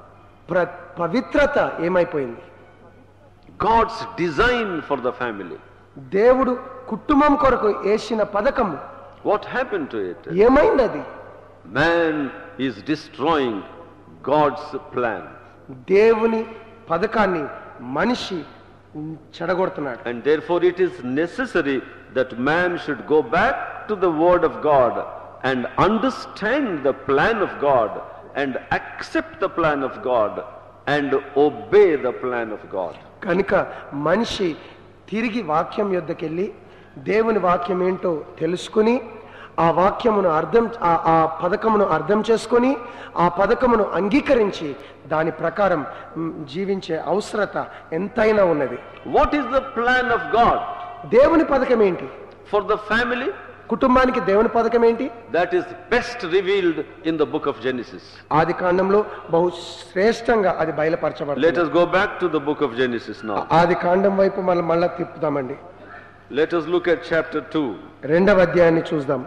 S2: పవిత్రత ఏమైపోయింది?
S1: God's design for the family.
S2: దేవుడు కుటుంబం కొరకు వేసిన పథకము
S1: What happened to it?
S2: ఏమైంది?
S1: Man is destroying God's plan.
S2: దేవుని పథకాన్ని మనిషి చెడగొడుతున్నాడు.
S1: And therefore it is necessary that man should go back to the word of God and understand the plan of God and accept the plan of God and obey the plan of God.
S2: కనుక మనిషి తిరిగి వాక్యం యొద్దకెళ్ళి దేవుని వాక్యం ఏంటో తెలుసుకుని ఆ వాక్యమును అర్థం ఆ పథకమును అర్థం చేసుకొని ఆ పథకమును అంగీకరించి దాని ప్రకారం జీవించే అవసరత ఎంతైనా ఉన్నది.
S1: What is the plan of God?
S2: దేవుని పథకం ఏంటి
S1: for the family?
S2: కుటుంబానికి దేవుని పథకం ఏంటి?
S1: That is best revealed in the book of Genesis.
S2: ఆదికాండంలో బహు శ్రేష్టంగా అది బయలుపరచబడింది.
S1: Let us go back to the book of Genesis now.
S2: ఆదికాండం వైపు మనం మళ్ళా తిప్పుదామండి.
S1: Let us look at chapter two.
S2: రెండవ అధ్యాయాన్ని చూద్దాం.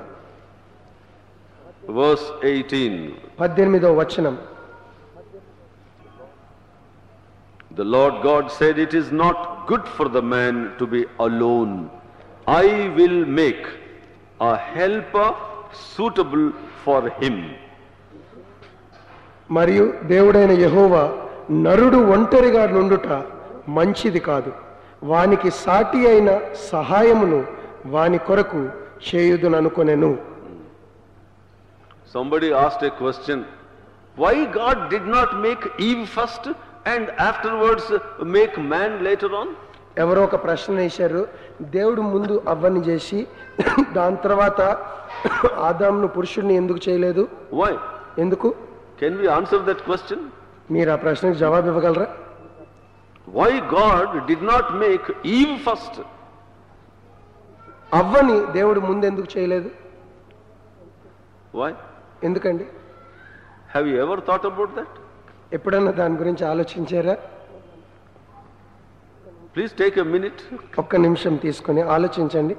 S1: Verse eighteen.
S2: పద్దెనిమిదవ వచనం.
S1: The Lord God said, "It is not good for the man to be alone. I will make a helper suitable for him."
S2: మరియు దేవుడైన యెహోవా నరుడు ఒంటరిగా నుండుట మంచిది కాదు, వానికి సాటి అయిన సహాయమును వాని కొరకు చేయుదుననుకొనెను.
S1: Somebody asked a question, why God did not make Eve first and afterwards make man later on?
S2: ఎవరో ఒక ప్రశ్న వేశారు, దేవుడు ముందు అవ్వని చేసి దాని తర్వాత ఆదామును పురుషుడిని ఎందుకు చేయలేదు?
S1: Why?
S2: ఎందుకు?
S1: Can we answer that question?
S2: మీరు ఆ ప్రశ్నకు జవాబు ఇవ్వగలరా?
S1: Why God did not make Eve first?
S2: అవ్వని దేవుడు ముందు ఎందుకు చేయలేదు?
S1: Why?
S2: ఎందుకండి?
S1: Have you ever thought about that?
S2: ఎప్పుడన్నా దాని గురించి ఆలోచించారా?
S1: Please take a minute.
S2: ఒక్క నిమిషం తీసుకొని ఆలోచించండి.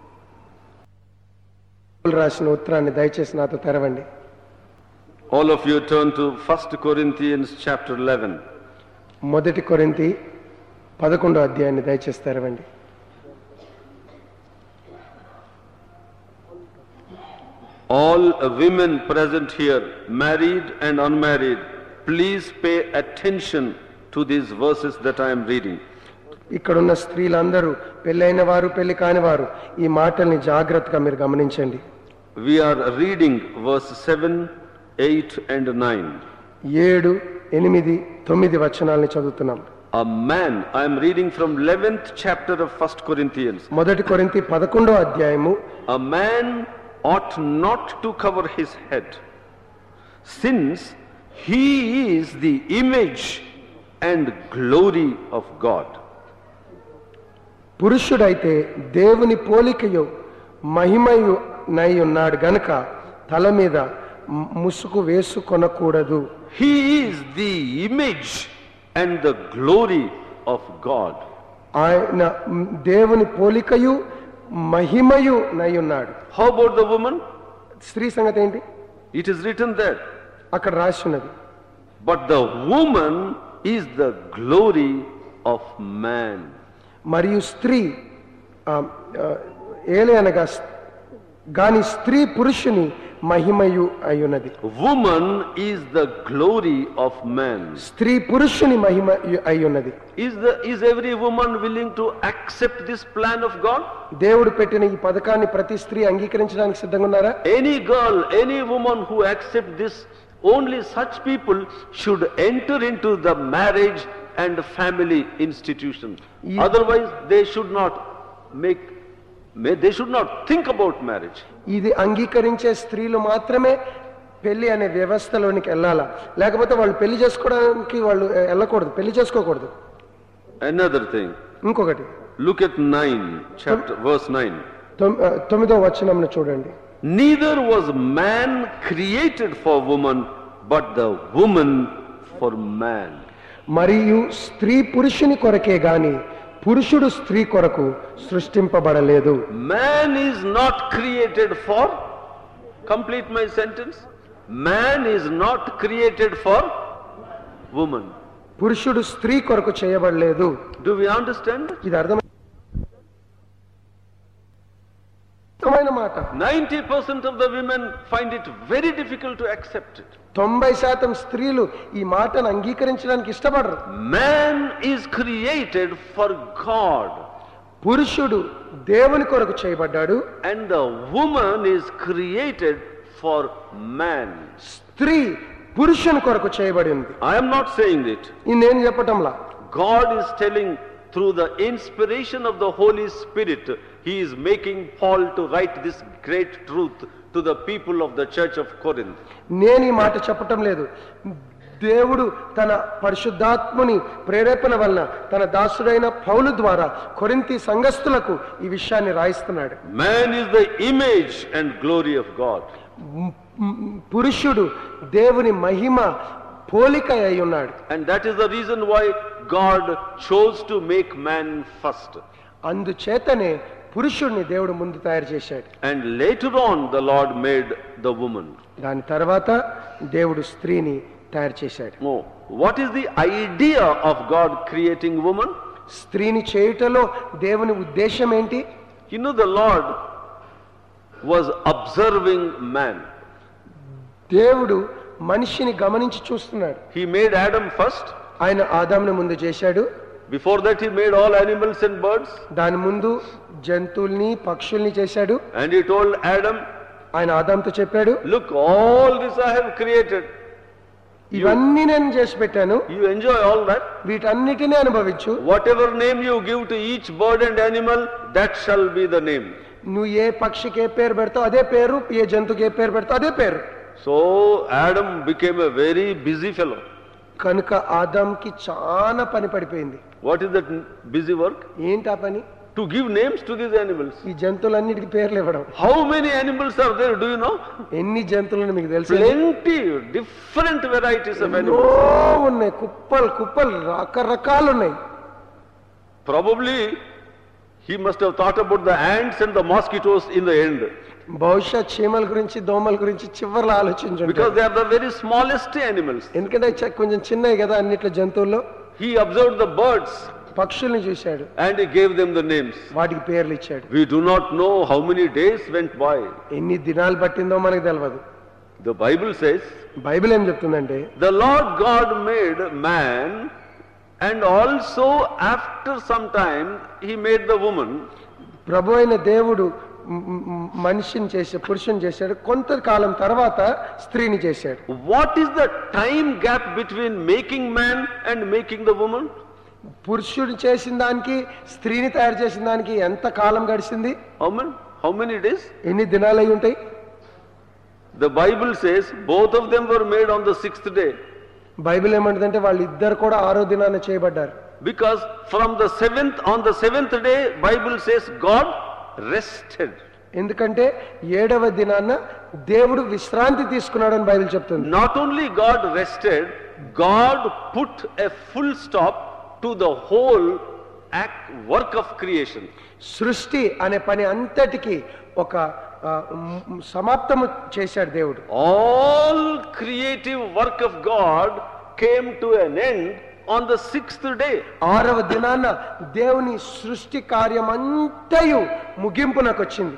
S2: రాసిన ఉత్తరాన్ని దయచేసి నాతో తెరవండి.
S1: All of you turn to First Corinthians chapter eleven.
S2: మొదటి కొరింథీ పదకొండో అధ్యాయాన్ని దయచేసి తెరవండి.
S1: All women present here, married and unmarried, please pay attention to these verses that I am reading.
S2: ఇక్కడున్న స్త్రీలందరూ పెళ్ళైన వారు పెళ్లి కాని వారు ఈ మాటల్ని జాగ్రత్తగా మీరు గమనించండి.
S1: We are reading verse seven, eight and nine.
S2: ఏడు, ఎనిమిది, తొమ్మిది వచనాల్ని చదువుతున్నాం.
S1: A man, I am reading from eleventh chapter of First Corinthians.
S2: మొదటి కొరింథీ పదకొండో అధ్యాయము.
S1: A man ought not to cover his head, since he is the image and glory of God.
S2: పురుషుడైతే దేవుని పోలికయు మహిమయు నై ఉన్నాడు గనుక తల మీద ముసుగు వేసుకొనకూడదు.
S1: He is the image and the glory of God.
S2: ఆయన దేవుని పోలికయు మహిమయు నై ఉన్నాడు.
S1: How about the woman?
S2: స్త్రీ సంగతి ఏంటి?
S1: It is written there.
S2: అక్కడ రాసి ఉన్నది.
S1: But the woman is the glory of man.
S2: మరియు స్త్రీ ఏలే అనగా గాని స్త్రీ పురుషుని మహిమయు అయ్యున్నది.
S1: Woman is the glory of man.
S2: స్త్రీ పురుషుని మహిమ అయ్యున్నది.
S1: Is the is every woman willing to accept this plan of God?
S2: దేవుడు పెట్టిన ఈ పథకాన్ని ప్రతి స్త్రీ అంగీకరించడానికి సిద్ధంగా ఉన్నారా?
S1: Any girl, any woman who accept this, only such people should enter into the marriage and family institution. Otherwise they should not make May they should not think about marriage.
S2: ఇది అంగీకరించే స్త్రీలు మాత్రమే పెళ్లి అనే వ్యవస్థలోనికి వెళ్ళాలా, లేకపోతే వాళ్ళు పెళ్లి చేసుకోవడానికి వాళ్ళు వెళ్ళకూడదు, పెళ్లి చేసుకోకూడదు.
S1: Another thing,
S2: ఇంకొకటి,
S1: look at nine chapter verse nine.
S2: తొమ్మిదో వచనంను చూడండి.
S1: Neither was man created for woman, but the woman for man.
S2: మరియు స్త్రీ పురుషుని కొరకే గాని పురుషుడు స్త్రీ కొరకు సృష్టింపబడలేదు.
S1: Man is not created for, complete my sentence, man is not created for woman.
S2: పురుషుడు స్త్రీ కొరకు చేయబడలేదు.
S1: Do we understand?
S2: ఇది అర్థమైన మాట.
S1: ninety percent of the women find it very difficult to accept it.
S2: తొంభై శాతం స్త్రీలు ఈ మాటను అంగీకరించడానికి ఇష్టపడరు.
S1: Man is created for God.
S2: పురుషుడు దేవుని కొరకు చేయబడ్డాడు.
S1: And the woman is created for man.
S2: స్త్రీ పురుషుని కొరకు చేయబడింది.
S1: I am not saying it.
S2: ఇది నేను చెప్పటంలా.
S1: God is telling through the inspiration of the Holy Spirit, He is making Paul to write this great truth to the people of the church of Corinth.
S2: నేను ఈ మాట చెప్పటం లేదు. దేవుడు తన పరిశుద్ధాత్ముని ప్రేరేపణ వలన తన దాసుడైన పౌలు ద్వారా కొరింథీ సంఘస్థులకు ఈ విషయాన్ని రాయిస్తున్నాడు.
S1: Man is the image and glory of God.
S2: పురుషుడు దేవుని మహిమ పోలిక అయి ఉన్నాడు.
S1: And that is the reason why God chose to make man first.
S2: అందుచేతనే పురుషుడిని దేవుడు ముందు తయారు చేశాడు.
S1: And later on the Lord made the woman.
S2: దాని తర్వాత దేవుడు స్త్రీని తయారు చేశాడు.
S1: No. What is the idea of God creating woman?
S2: స్త్రీని చేయుటలో దేవుని ఉద్దేశం ఏంటి?
S1: You know, the Lord was observing man.
S2: దేవుడు మనిషిని గమనించి చూస్తున్నాడు.
S1: He made Adam first.
S2: ఆయన ఆదామును ముందు చేశాడు.
S1: Before that he made all animals and birds.
S2: దాని ముందు జంతువుల్ని పక్షుల్ని చేశాడు.
S1: And he told Adam,
S2: ఆయన ఆదాముతో చెప్పాడు,
S1: look, all this I have created.
S2: ఇవన్నీ నేను చేసి పెట్టాను,
S1: You enjoy all that.
S2: వీటన్నిటినీ అనుభవించు.
S1: Whatever name you give to each bird and animal, that shall be the name.
S2: నువ్వు ఏ పక్షికి ఏ పేరు పెడతావు అదే పేరు, ఏ జంతువుకి ఏ పేరు పెడతావు అదే పేరు.
S1: So Adam became a very busy fellow.
S2: కనుక ఆదాంకి చాలా పని పడిపోయింది.
S1: What is that busy work?
S2: ఏంటి ఆ పని?
S1: To give names to these animals.
S2: ఈ జంతువులన్నిటికీ పేర్లు ఇవ్వడం.
S1: How many animals are there? Do you know?
S2: ఎన్ని జంతువులను మీకు తెలుసు?
S1: Plenty, different varieties of animals.
S2: ఓ ఉన్నాయి, కుప్పలు కుప్పలు రకరకాలు ఉన్నాయి.
S1: Probably he must have thought about the ants and the mosquitoes in the end.
S2: బహుశా చీమల గురించి దోమల గురించి చివర్లో ఆలోచించండి.
S1: Because they are the very smallest animals.
S2: ఎందుకంటే చ- కొంచెం చిన్నవి కదా అన్నిట్లో జంతువుల్లో.
S1: He observed the birds
S2: పక్షుల్ని చూశాడు,
S1: and he gave them the names.
S2: వాటికి పేర్లు ఇచ్చాడు.
S1: We do not know how many days went by.
S2: ఎన్ని దినాలు పట్టిందో మనకు తెలియదు.
S1: The Bible says,
S2: బైబిల్ ఏం చెప్తుందంటే,
S1: the Lord God made man, and also after some time he made the woman.
S2: ప్రభు అయిన దేవుడు మ్- మ్- మనిషిని చేసే పురుషుని చేశాడు, కొంతకాలం తర్వాత స్త్రీని చేశాడు.
S1: What is the time gap between making man and making the woman?
S2: పురుషుడు చేసిన దానికి స్త్రీని తయారు చేసిన దానికి ఎంత కాలం గడిచింది?
S1: How many? How many days?
S2: ఎన్ని దినాలు అయి ఉంటాయి?
S1: The Bible says both of them were made on the sixth day.
S2: Bible ఏమంటుందంటే వాళ్ళు ఇద్దరు కూడా ఆరో దినాన చేయబడ్డారు.
S1: Because from the seventh, on the seventh day, Bible says God rested.
S2: ఎందుకంటే ఏడవ దినాన దేవుడు విశ్రాంతి తీసుకున్నాడని బైబిల్ చెప్తుంది.
S1: Not only God rested, God put a full stop to the whole act, work of creation.
S2: సృష్టి అనే పని అంతటికి ఒక ఆ, మ్, సమాప్తము చేశాడు దేవుడు.
S1: All creative work of God came to an end on the sixth day.
S2: ఆరవ దినాన దేవుని సృష్టి కార్యం అంతయు ముగింపునకు వచ్చింది.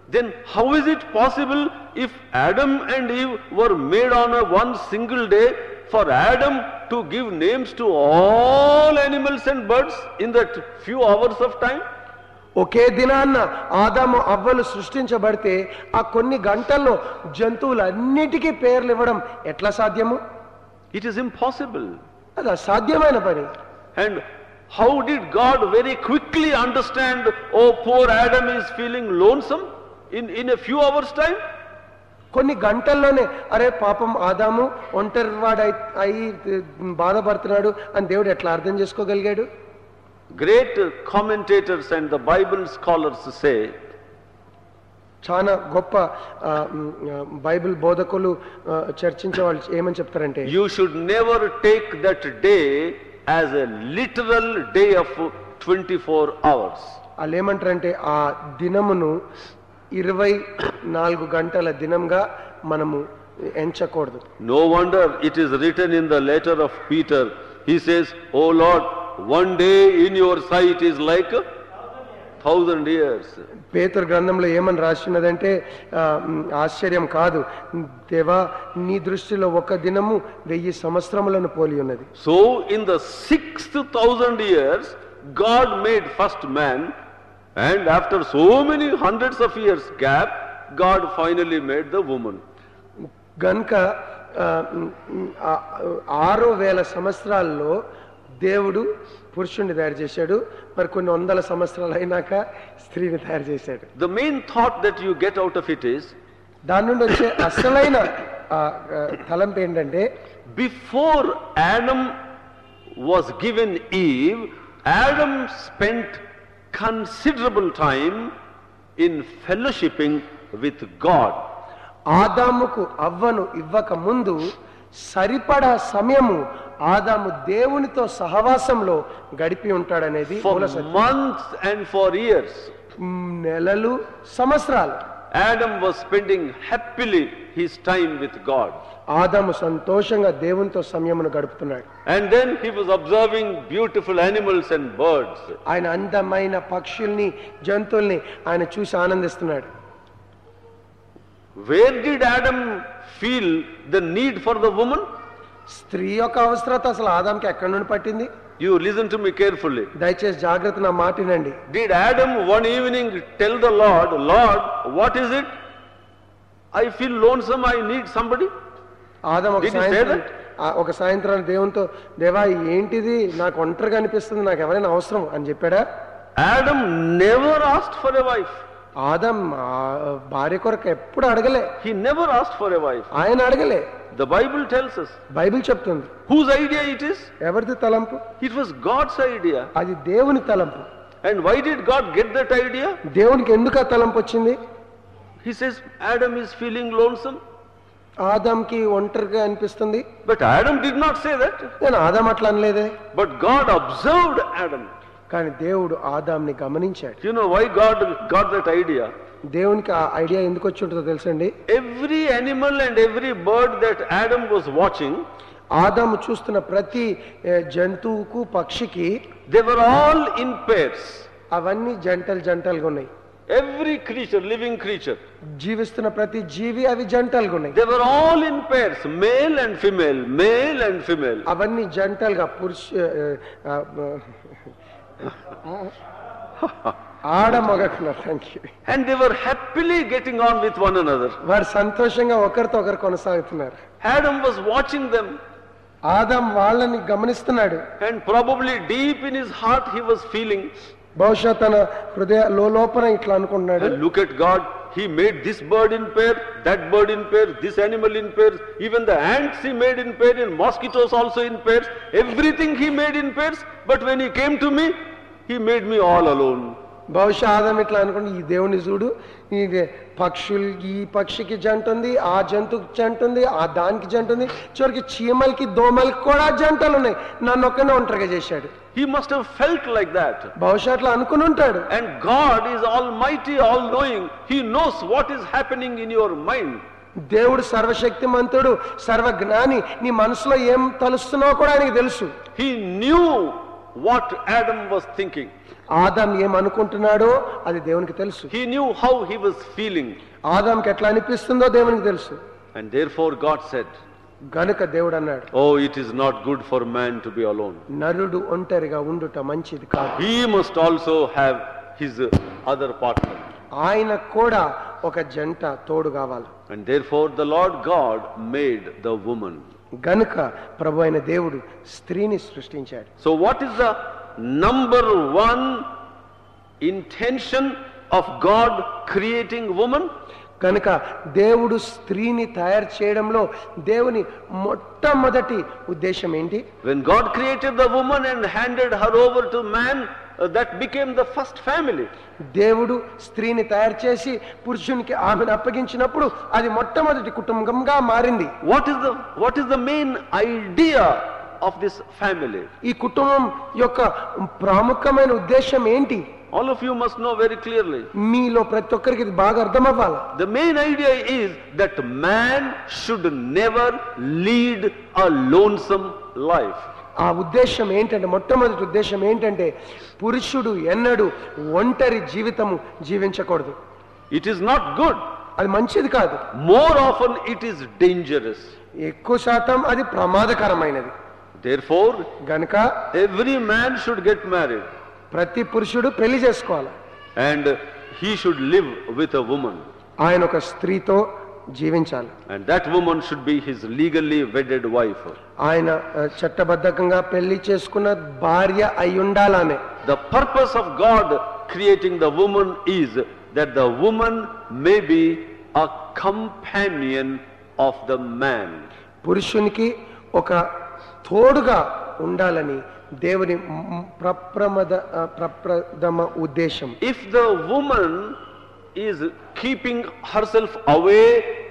S1: then how is it possible if Adam and Eve were made on a one single day for Adam to give names to all animals and birds in that few hours of time?
S2: ఒకే దినాన్న ఆదాము అవ్వలు సృష్టించబడితే ఆ కొన్ని గంటల్లో జంతువులన్నిటికీ పేర్లు ఇవ్వడం ఎట్లా సాధ్యము?
S1: It is impossible.
S2: అది అసాధ్యమైన పని.
S1: And how did God very quickly understand, oh, poor Adam is feeling lonesome in, in a few hours time?
S2: కొన్ని గంటల్లోనే అరే పాపం ఆదాము ఒంటరివాడు అయి బాధపడుతున్నాడు అని దేవుడు ఎట్లా అర్థం చేసుకోగలిగాడు?
S1: Great commentators and the Bible scholars say,
S2: చాలా గొప్ప బైబిల్ బోధకులు చర్చించే వాళ్ళు ఏమని చెప్తారంటే,
S1: you should never take that day as a literal day of twenty-four hours.
S2: వాళ్ళు ఏమంటారంటే ఆ దినమును ఇరవై నాలుగు గంటల దినంగా మనము ఎంచకూడదు.
S1: No wonder it is written in the letter of Peter. He says, oh Lord, one day in your sight is like a thousand years.
S2: పేతురు గ్రంథంలో ఏమని రాసినదంటే ఆశ్చర్యం కాదు, దేవా నీ దృష్టిలో ఒక దినము వెయ్యి సంవత్సరములను పోలి ఉన్నది.
S1: So in the sixth thousand years God made first man, and after so many hundreds of years gap God finally made the woman.
S2: గనుక ఆరు వేల సంవత్సరాల్లో దేవుడు పురుషుణ్ణి తయారు చేశాడు, మరి కొన్ని వందల సంవత్సరాలు అయినాక స్త్రీని తయారు చేశాడు.
S1: The main thought that you get out of it is,
S2: దాని నుండి వచ్చే అసలైన తలంపు ఏంటంటే,
S1: before Adam was given Eve, Adam spent considerable time in fellowshipping with God.
S2: ఆదాముకు అవ్వను ఇవ్వక ముందు సరిపడా సమయము ఆదాము దేవునితో సహవాసంలో గడిపి ఉంటాడనేది
S1: For months and for years,
S2: నెలలు సంవత్సరాలు
S1: Adam was spending happily his time with God.
S2: ఆదాము సంతోషంగా దేవునితో సమయమును గడుపుతున్నాడు.
S1: And then he was observing beautiful animals and birds.
S2: ఆయన అందమైన పక్షుల్ని జంతువుల్ని ఆయన చూసి ఆనందిస్తున్నాడు.
S1: Where did Adam feel the need for the woman?
S2: స్త్రీ యొక్క అవసరత అసలు ఆదాంకి ఎక్కడి నుండి పట్టింది?
S1: You listen to me carefully.
S2: దయచేసి జాగ్రత్త నా మాట వినండి.
S1: Did Adam one evening tell the Lord, Lord, what is it? I feel lonesome, I need somebody.
S2: Adam ఒక
S1: Did he say
S2: సాయంత్రం
S1: that?
S2: ఒక సాయంత్రం దేవునితో, దేవా ఏంటిది నాకు ఒంటరిగా అనిపిస్తుంది, నాకు ఎవరైనా అవసరం అని చెప్పాడా?
S1: Adam never asked for a wife.
S2: Adam భార్య కొరకు ఎప్పుడు అడగలే.
S1: He never asked for a wife.
S2: ఆయన అడగలే.
S1: The Bible tells us.
S2: Bible చెప్తుంది.
S1: Whose idea it is?
S2: ఎవరిది తలంపు?
S1: It was God's idea.
S2: అది దేవుని తలంపు.
S1: And why did God get that idea?
S2: దేవునికి ఎందుకు ఆ తలంపు వచ్చింది?
S1: He says Adam is feeling lonesome.
S2: ఆదాంకి ఒంటరిగా అనిపిస్తుంది.
S1: But Adam did not say that.
S2: నేను ఆదాం అట్లా అనలేదే.
S1: But God observed Adam.
S2: కానీ దేవుడు ఆదాంని గమనించాడు.
S1: You know why God got that idea?
S2: దేవునికి ఆ ఐడియా ఎందుకు వచ్చి ఉంటుందో తెలుసండి?
S1: Every animal and every bird that Adam was watching,
S2: ఆదాము చూస్తున్న ప్రతి జంతువుకు పక్షికి,
S1: they were all in pairs.
S2: అవన్నీ జంటలు జంటలుగా ఉన్నాయి.
S1: Every creature, living creature,
S2: జీవిస్తున్న ప్రతి జీవి అవి జంటలుగా ఉన్నాయి.
S1: they were all in pairs, male and female, male and female.
S2: అవన్నీ జంటలుగా పురుష ఆడ మగకున్న. Thank you.
S1: And they were happily getting on with one another.
S2: వారు సంతోషంగా ఒకరితో ఒకరు కొనసాగుతున్నారు.
S1: Adam was watching them.
S2: Adam వాళ్ళని గమనిస్తున్నాడు.
S1: And probably deep in his heart he was feeling,
S2: బహుశా తన హృదయ లోపల ఇట్లా అనుకుంటున్నాడు,
S1: look at God, he made this bird in pair, that bird in pair, this animal in pairs, even the ants he made in pair, and mosquitoes also in pairs, everything he made in pairs, but when he came to me, he made me all alone.
S2: బహుశా ఆదాం ఇట్లా అనుకోండి, ఈ దేవుని చూడు, ఈ పక్షులు, ఈ పక్షికి జంట ఉంది, ఆ జంతువుకి జంట ఉంది, ఆ దానికి జంట ఉంది, చివరికి చీమలకి దోమలకి కూడా జంటలు ఉన్నాయి, నన్ను ఒక్కనే ఒంటరిగా చేశాడు.
S1: He must have felt like that.
S2: బహుశా అట్లా అనుకుని ఉంటాడు.
S1: And God is almighty, all knowing. He knows what is happening in your mind.
S2: దేవుడు సర్వశక్తిమంతుడు, సర్వజ్ఞాని, నీ మనసులో ఏం తలుస్తున్నావో కూడా ఆయనకి తెలుసు.
S1: He knew what Adam was thinking.
S2: Adam ఏమనుకుంటున్నాడో అది దేవునికి తెలుసు.
S1: He knew how he was feeling.
S2: ఆదాంకి ఎట్లా అనిపిస్తుందో దేవునికి తెలుసు.
S1: And therefore God said,
S2: గనుక దేవుడు అన్నాడు,
S1: oh, it is not good for man to be alone.
S2: నరుడు ఒంటరిగా ఉండుట మంచిది కాదు.
S1: He must also have his other partner.
S2: ఆయన కూడా ఒక జంట తోడు కావాలి.
S1: And therefore the Lord God made the woman.
S2: గనుక ప్రభు అయిన దేవుడు స్త్రీని సృష్టించాడు.
S1: So what is the number one intention of God creating woman?
S2: కనుక దేవుడు స్త్రీని తయారు చేయడంలో దేవుని మొట్టమొదటి ఉద్దేశం ఏంటి?
S1: When God created the woman and handed her over to man, uh, that became the first family.
S2: దేవుడు స్త్రీని తయారు చేసి పురుషునికి ఆమెను అప్పగించినప్పుడు అది మొట్టమొదటి కుటుంబంగా మారింది.
S1: What is the what is the main idea of this family?
S2: ఈ కుటుంబం యొక్క ప్రాముఖ్యమైన ఉద్దేశం ఏంటి?
S1: All of you must know very clearly.
S2: మీలో ప్రతి ఒక్కరికి ఇది బాగా అర్థం అవ్వాలి.
S1: The main idea is that man should never lead a lonesome life.
S2: ఆ ఉద్దేశం ఏంటంటే, మొట్టమొదటి ఉద్దేశం ఏంటంటే పురుషుడు ఎన్నడూ ఒంటరి జీవితము జీవించకూడదు.
S1: It is not good.
S2: అది మంచిది కాదు.
S1: More often it is dangerous.
S2: ఎక్కువ శాతం అది ప్రమాదకరమైనది.
S1: Therefore,
S2: గనుక
S1: every man should get married.
S2: ప్రతి పురుషుడు పెళ్లి చేసుకోవాలి.
S1: And he should live with a woman.
S2: ఆయన ఒక స్త్రీతో జీవించాలి.
S1: And that woman should be his legally wedded wife.
S2: ఆయన చట్టబద్ధంగా పెళ్లి చేసుకున్న భార్య అయి ఉండాలనే.
S1: The purpose of God creating the woman is that the woman may be a companion of the man.
S2: పురుషునికి ఒక తోడుగా ఉండాలని దేవుని ప్రప్రమద ప్రప్రథమ ఉద్దేశం.
S1: If the woman is keeping herself away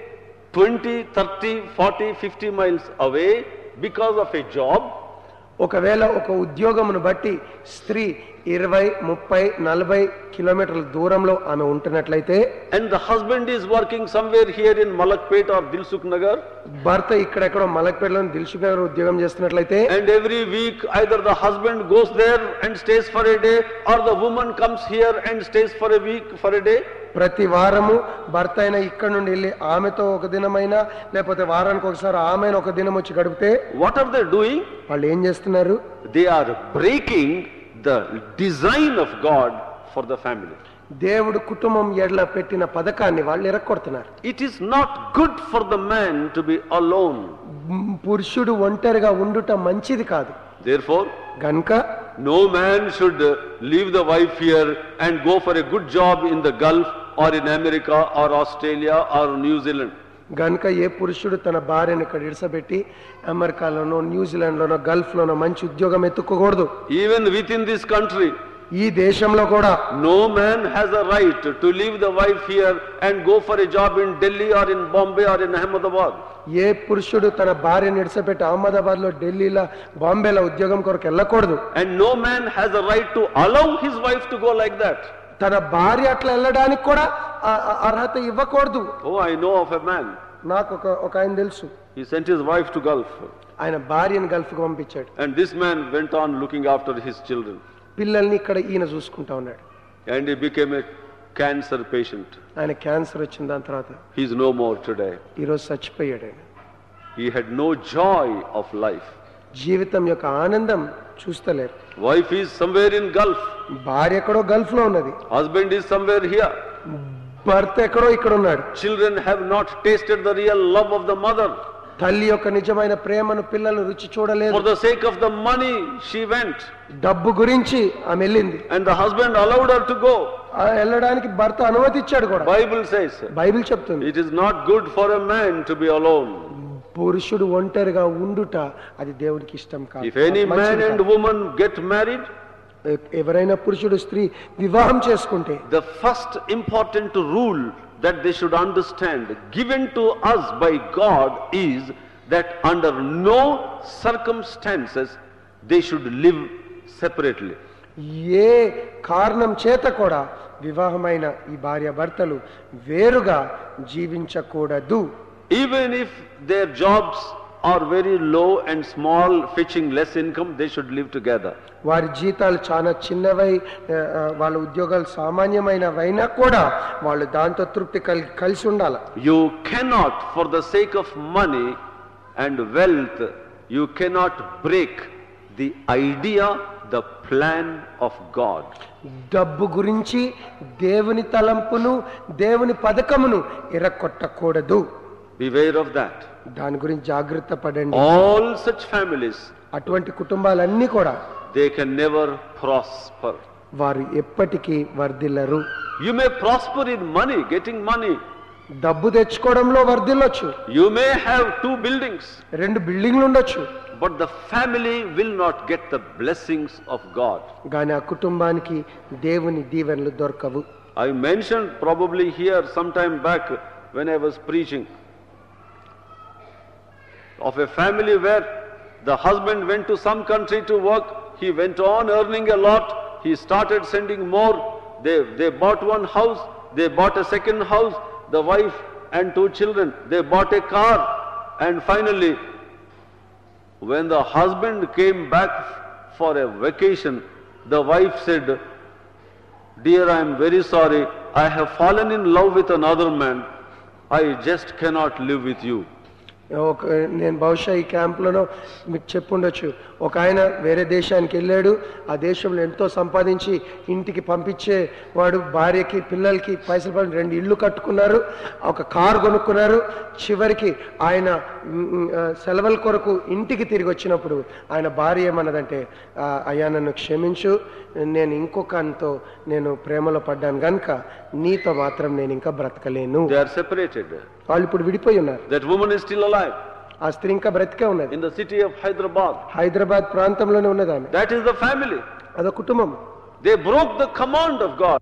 S1: twenty, thirty, forty, fifty miles away because of a job,
S2: ఒకవేళ ఒక ఉద్యోగమును బట్టి స్త్రీ ఇరవై ముప్పై నలభై కిలోమీటర్ల దూరంలో ఆమె ఉంటున్నట్లయితే,
S1: and the husband is working somewhere here in Malakpet or Dilsukh Nagar,
S2: భర్త ఇక్కడెక్కడో మలక్పేటలో దిల్సుఖ్ నగర్ ఉద్యోగం చేస్తున్నట్లయితే,
S1: and every week either the husband goes there and stays for a day or the woman comes here and stays for a week for a day,
S2: ప్రతి వారము భర్త అయినా ఇక్కడ నుండి వెళ్ళి ఆమెతో ఒక దినమైనా లేకపోతే వారానికి ఒకసారి ఆమె ఒక దినం వచ్చి గడిపితే,
S1: what are they doing?
S2: వాళ్ళు ఏం చేస్తున్నారు?
S1: They are breaking the design of God for the family.
S2: దేవుడు కుటుంబం ఎడల పెట్టిన పథకాన్ని వాళ్ళు ఎరక్కొడుతున్నారు.
S1: It is not good for the man to be alone.
S2: పురుషుడు ఒంటరిగా ఉండుట మంచిది కాదు.
S1: Therefore,
S2: గనుక
S1: no man should leave the wife here and go for a good job in the Gulf or in America or Australia or New Zealand.
S2: గనుక ఏ పురుషుడు తన భార్యను ఇక్కడ ఇడిసబెట్టి అమెరికాలోనో న్యూజిలాండ్లోనో గల్ఫ్లోనో మంచి ఉద్యోగం ఎత్తుకోకూడదు.
S1: Even within this country,
S2: ఈ దేశంలో కూడా
S1: no man has a right to leave the wife here and go for a job in Delhi or in Bombay or in Ahmedabad.
S2: ఏ పురుషుడు తన భార్యను ఇడిసబెట్టి అహ్మదాబాద్ లో, ఢిల్లీలో, బాంబేలో ఉద్యోగం కొరకు వెళ్ళకూడదు.
S1: And no man has a right to allow his wife to go like that.
S2: తన భార్య అట్లా వెళ్ళడానికి కూడా అర్హత ఇవ్వకూడదు.
S1: Oh, I know of a man.
S2: నాకు ఒక ఒక ఆయన తెలుసు.
S1: He sent his wife to Gulf.
S2: ఆయన భార్యను గల్ఫ్ కు పంపించాడు.
S1: And this man went on looking after his children.
S2: పిల్లల్ని ఇక్కడ ఈయన చూసుకుంటా ఉన్నాడు.
S1: And he became a cancer patient.
S2: ఆయన క్యాన్సర్ వచ్చిన దాని తర్వాత
S1: He is no more today.
S2: ఈరోజు చచ్చిపోయాడు ఆయన.
S1: He had no joy of life.
S2: జీవితం యొక్క ఆనందం చూస్తలేరు.
S1: Wife is somewhere in Gulf.
S2: భార్య ఎక్కడో గల్ఫ్ లో ఉన్నది.
S1: Husband is somewhere here.
S2: భర్త ఎక్కడో ఇక్కడ ఉన్నాడు.
S1: Children have not tasted the real love of the mother.
S2: తల్లి యొక్క నిజమైన ప్రేమను పిల్లలు రుచి చూడలేదు.
S1: For the sake of the money she went.
S2: డబ్బు గురించి ఆమె వెళ్ళింది.
S1: And the husband allowed her to go.
S2: వెళ్ళడానికి భర్త అనుమతి ఇచ్చాడు కూడా.
S1: Bible says,
S2: బైబిల్ చెప్తుంది,
S1: it is not good for a man to be alone.
S2: పురుషుడు ఒంటరిగా ఉండుట అది దేవునికి ఇష్టం కాదు.
S1: If any man and woman get married,
S2: ఎవరైనా పురుషుడు స్త్రీ వివాహం చేసుకుంటే,
S1: the first important rule that they should understand given to us by God is that under no circumstances they should live separately.
S2: ఏ కారణం చేత కూడా వివాహమైన ఈ భార్య భర్తలు వేరుగా జీవించకూడదు.
S1: Even if their jobs are very low and small, fetching less income, they should live together.
S2: వారి జీతాలు చాలా చిన్నవై ఆ, ఆ, వాళ్ళ ఉద్యోగాలు సామాన్యమైనవైనా కూడా వాళ్ళు దాంతో తృప్తి కల్ కలిసి ఉండాలి.
S1: You cannot, for the sake of money and wealth, you cannot break the idea, the plan of God.
S2: డబ్బు గురించి దేవుని తలంపును దేవుని పథకమును ఎరకొట్టకూడదు.
S1: Beware of that.
S2: దాని గురించి జాగ్రత్త పడండి.
S1: All such families,
S2: అటువంటి కుటుంబాలన్నీ కూడా
S1: they can never prosper.
S2: వారు ఎప్పటికీ వర్ధిల్లరు.
S1: You may prosper in money, getting money.
S2: డబ్బు తెచ్చుకోవడంలో వర్ధిల్లొచ్చు,
S1: You may have two buildings,
S2: రెండు బిల్డింగ్లు ఉండొచ్చు,
S1: but the family will not get the blessings of God.
S2: కానీ ఆ కుటుంబానికి దేవుని దీవెనలు దొరకవు.
S1: I mentioned probably here some time back when I was preaching of a family where the husband went to some country to work. He went on earning a lot. He started sending more. They, they bought one house. They bought a second house. The wife and two children, they bought a car. And finally, when the husband came back for a vacation, the wife said, "Dear, I am very sorry. I have fallen in love with another man. I just cannot live with you."
S2: ఒక నేను బహుశా ఈ క్యాంపులోనో మీకు చెప్పుండొచ్చు. ఒక ఆయన వేరే దేశానికి వెళ్ళాడు. ఆ దేశంలో ఎంతో సంపాదించి ఇంటికి పంపించే వాడు భార్యకి పిల్లలకి పైసలు పడి రెండు ఇళ్ళు కట్టుకున్నారు, ఒక కారు కొనుక్కున్నారు. చివరికి ఆయన మ్, ఆ, సెలవుల కొరకు ఇంటికి తిరిగి వచ్చినప్పుడు ఆయన భార్య ఏమన్నదంటే, "ఆ, అయ్యా నన్ను క్షమించు, నేను ఇంకొకతో నేను ప్రేమలో పడ్డాను గనుక నీతో మాత్రం నేను ఇంకా బ్రతకలేను."
S1: They are separated.
S2: వాళ్ళు ఇప్పుడు విడిపోయి ఉన్నారు.
S1: That woman is still alive
S2: ఆ స్త్రీ ఇంకా బ్రతికే ఉన్నది.
S1: in the city of Hyderabad.
S2: Hyderabad ప్రాంతంలోనే ఉన్నది ఆమె.
S1: That is the family.
S2: అదో కుటుంబం.
S1: They broke the command of God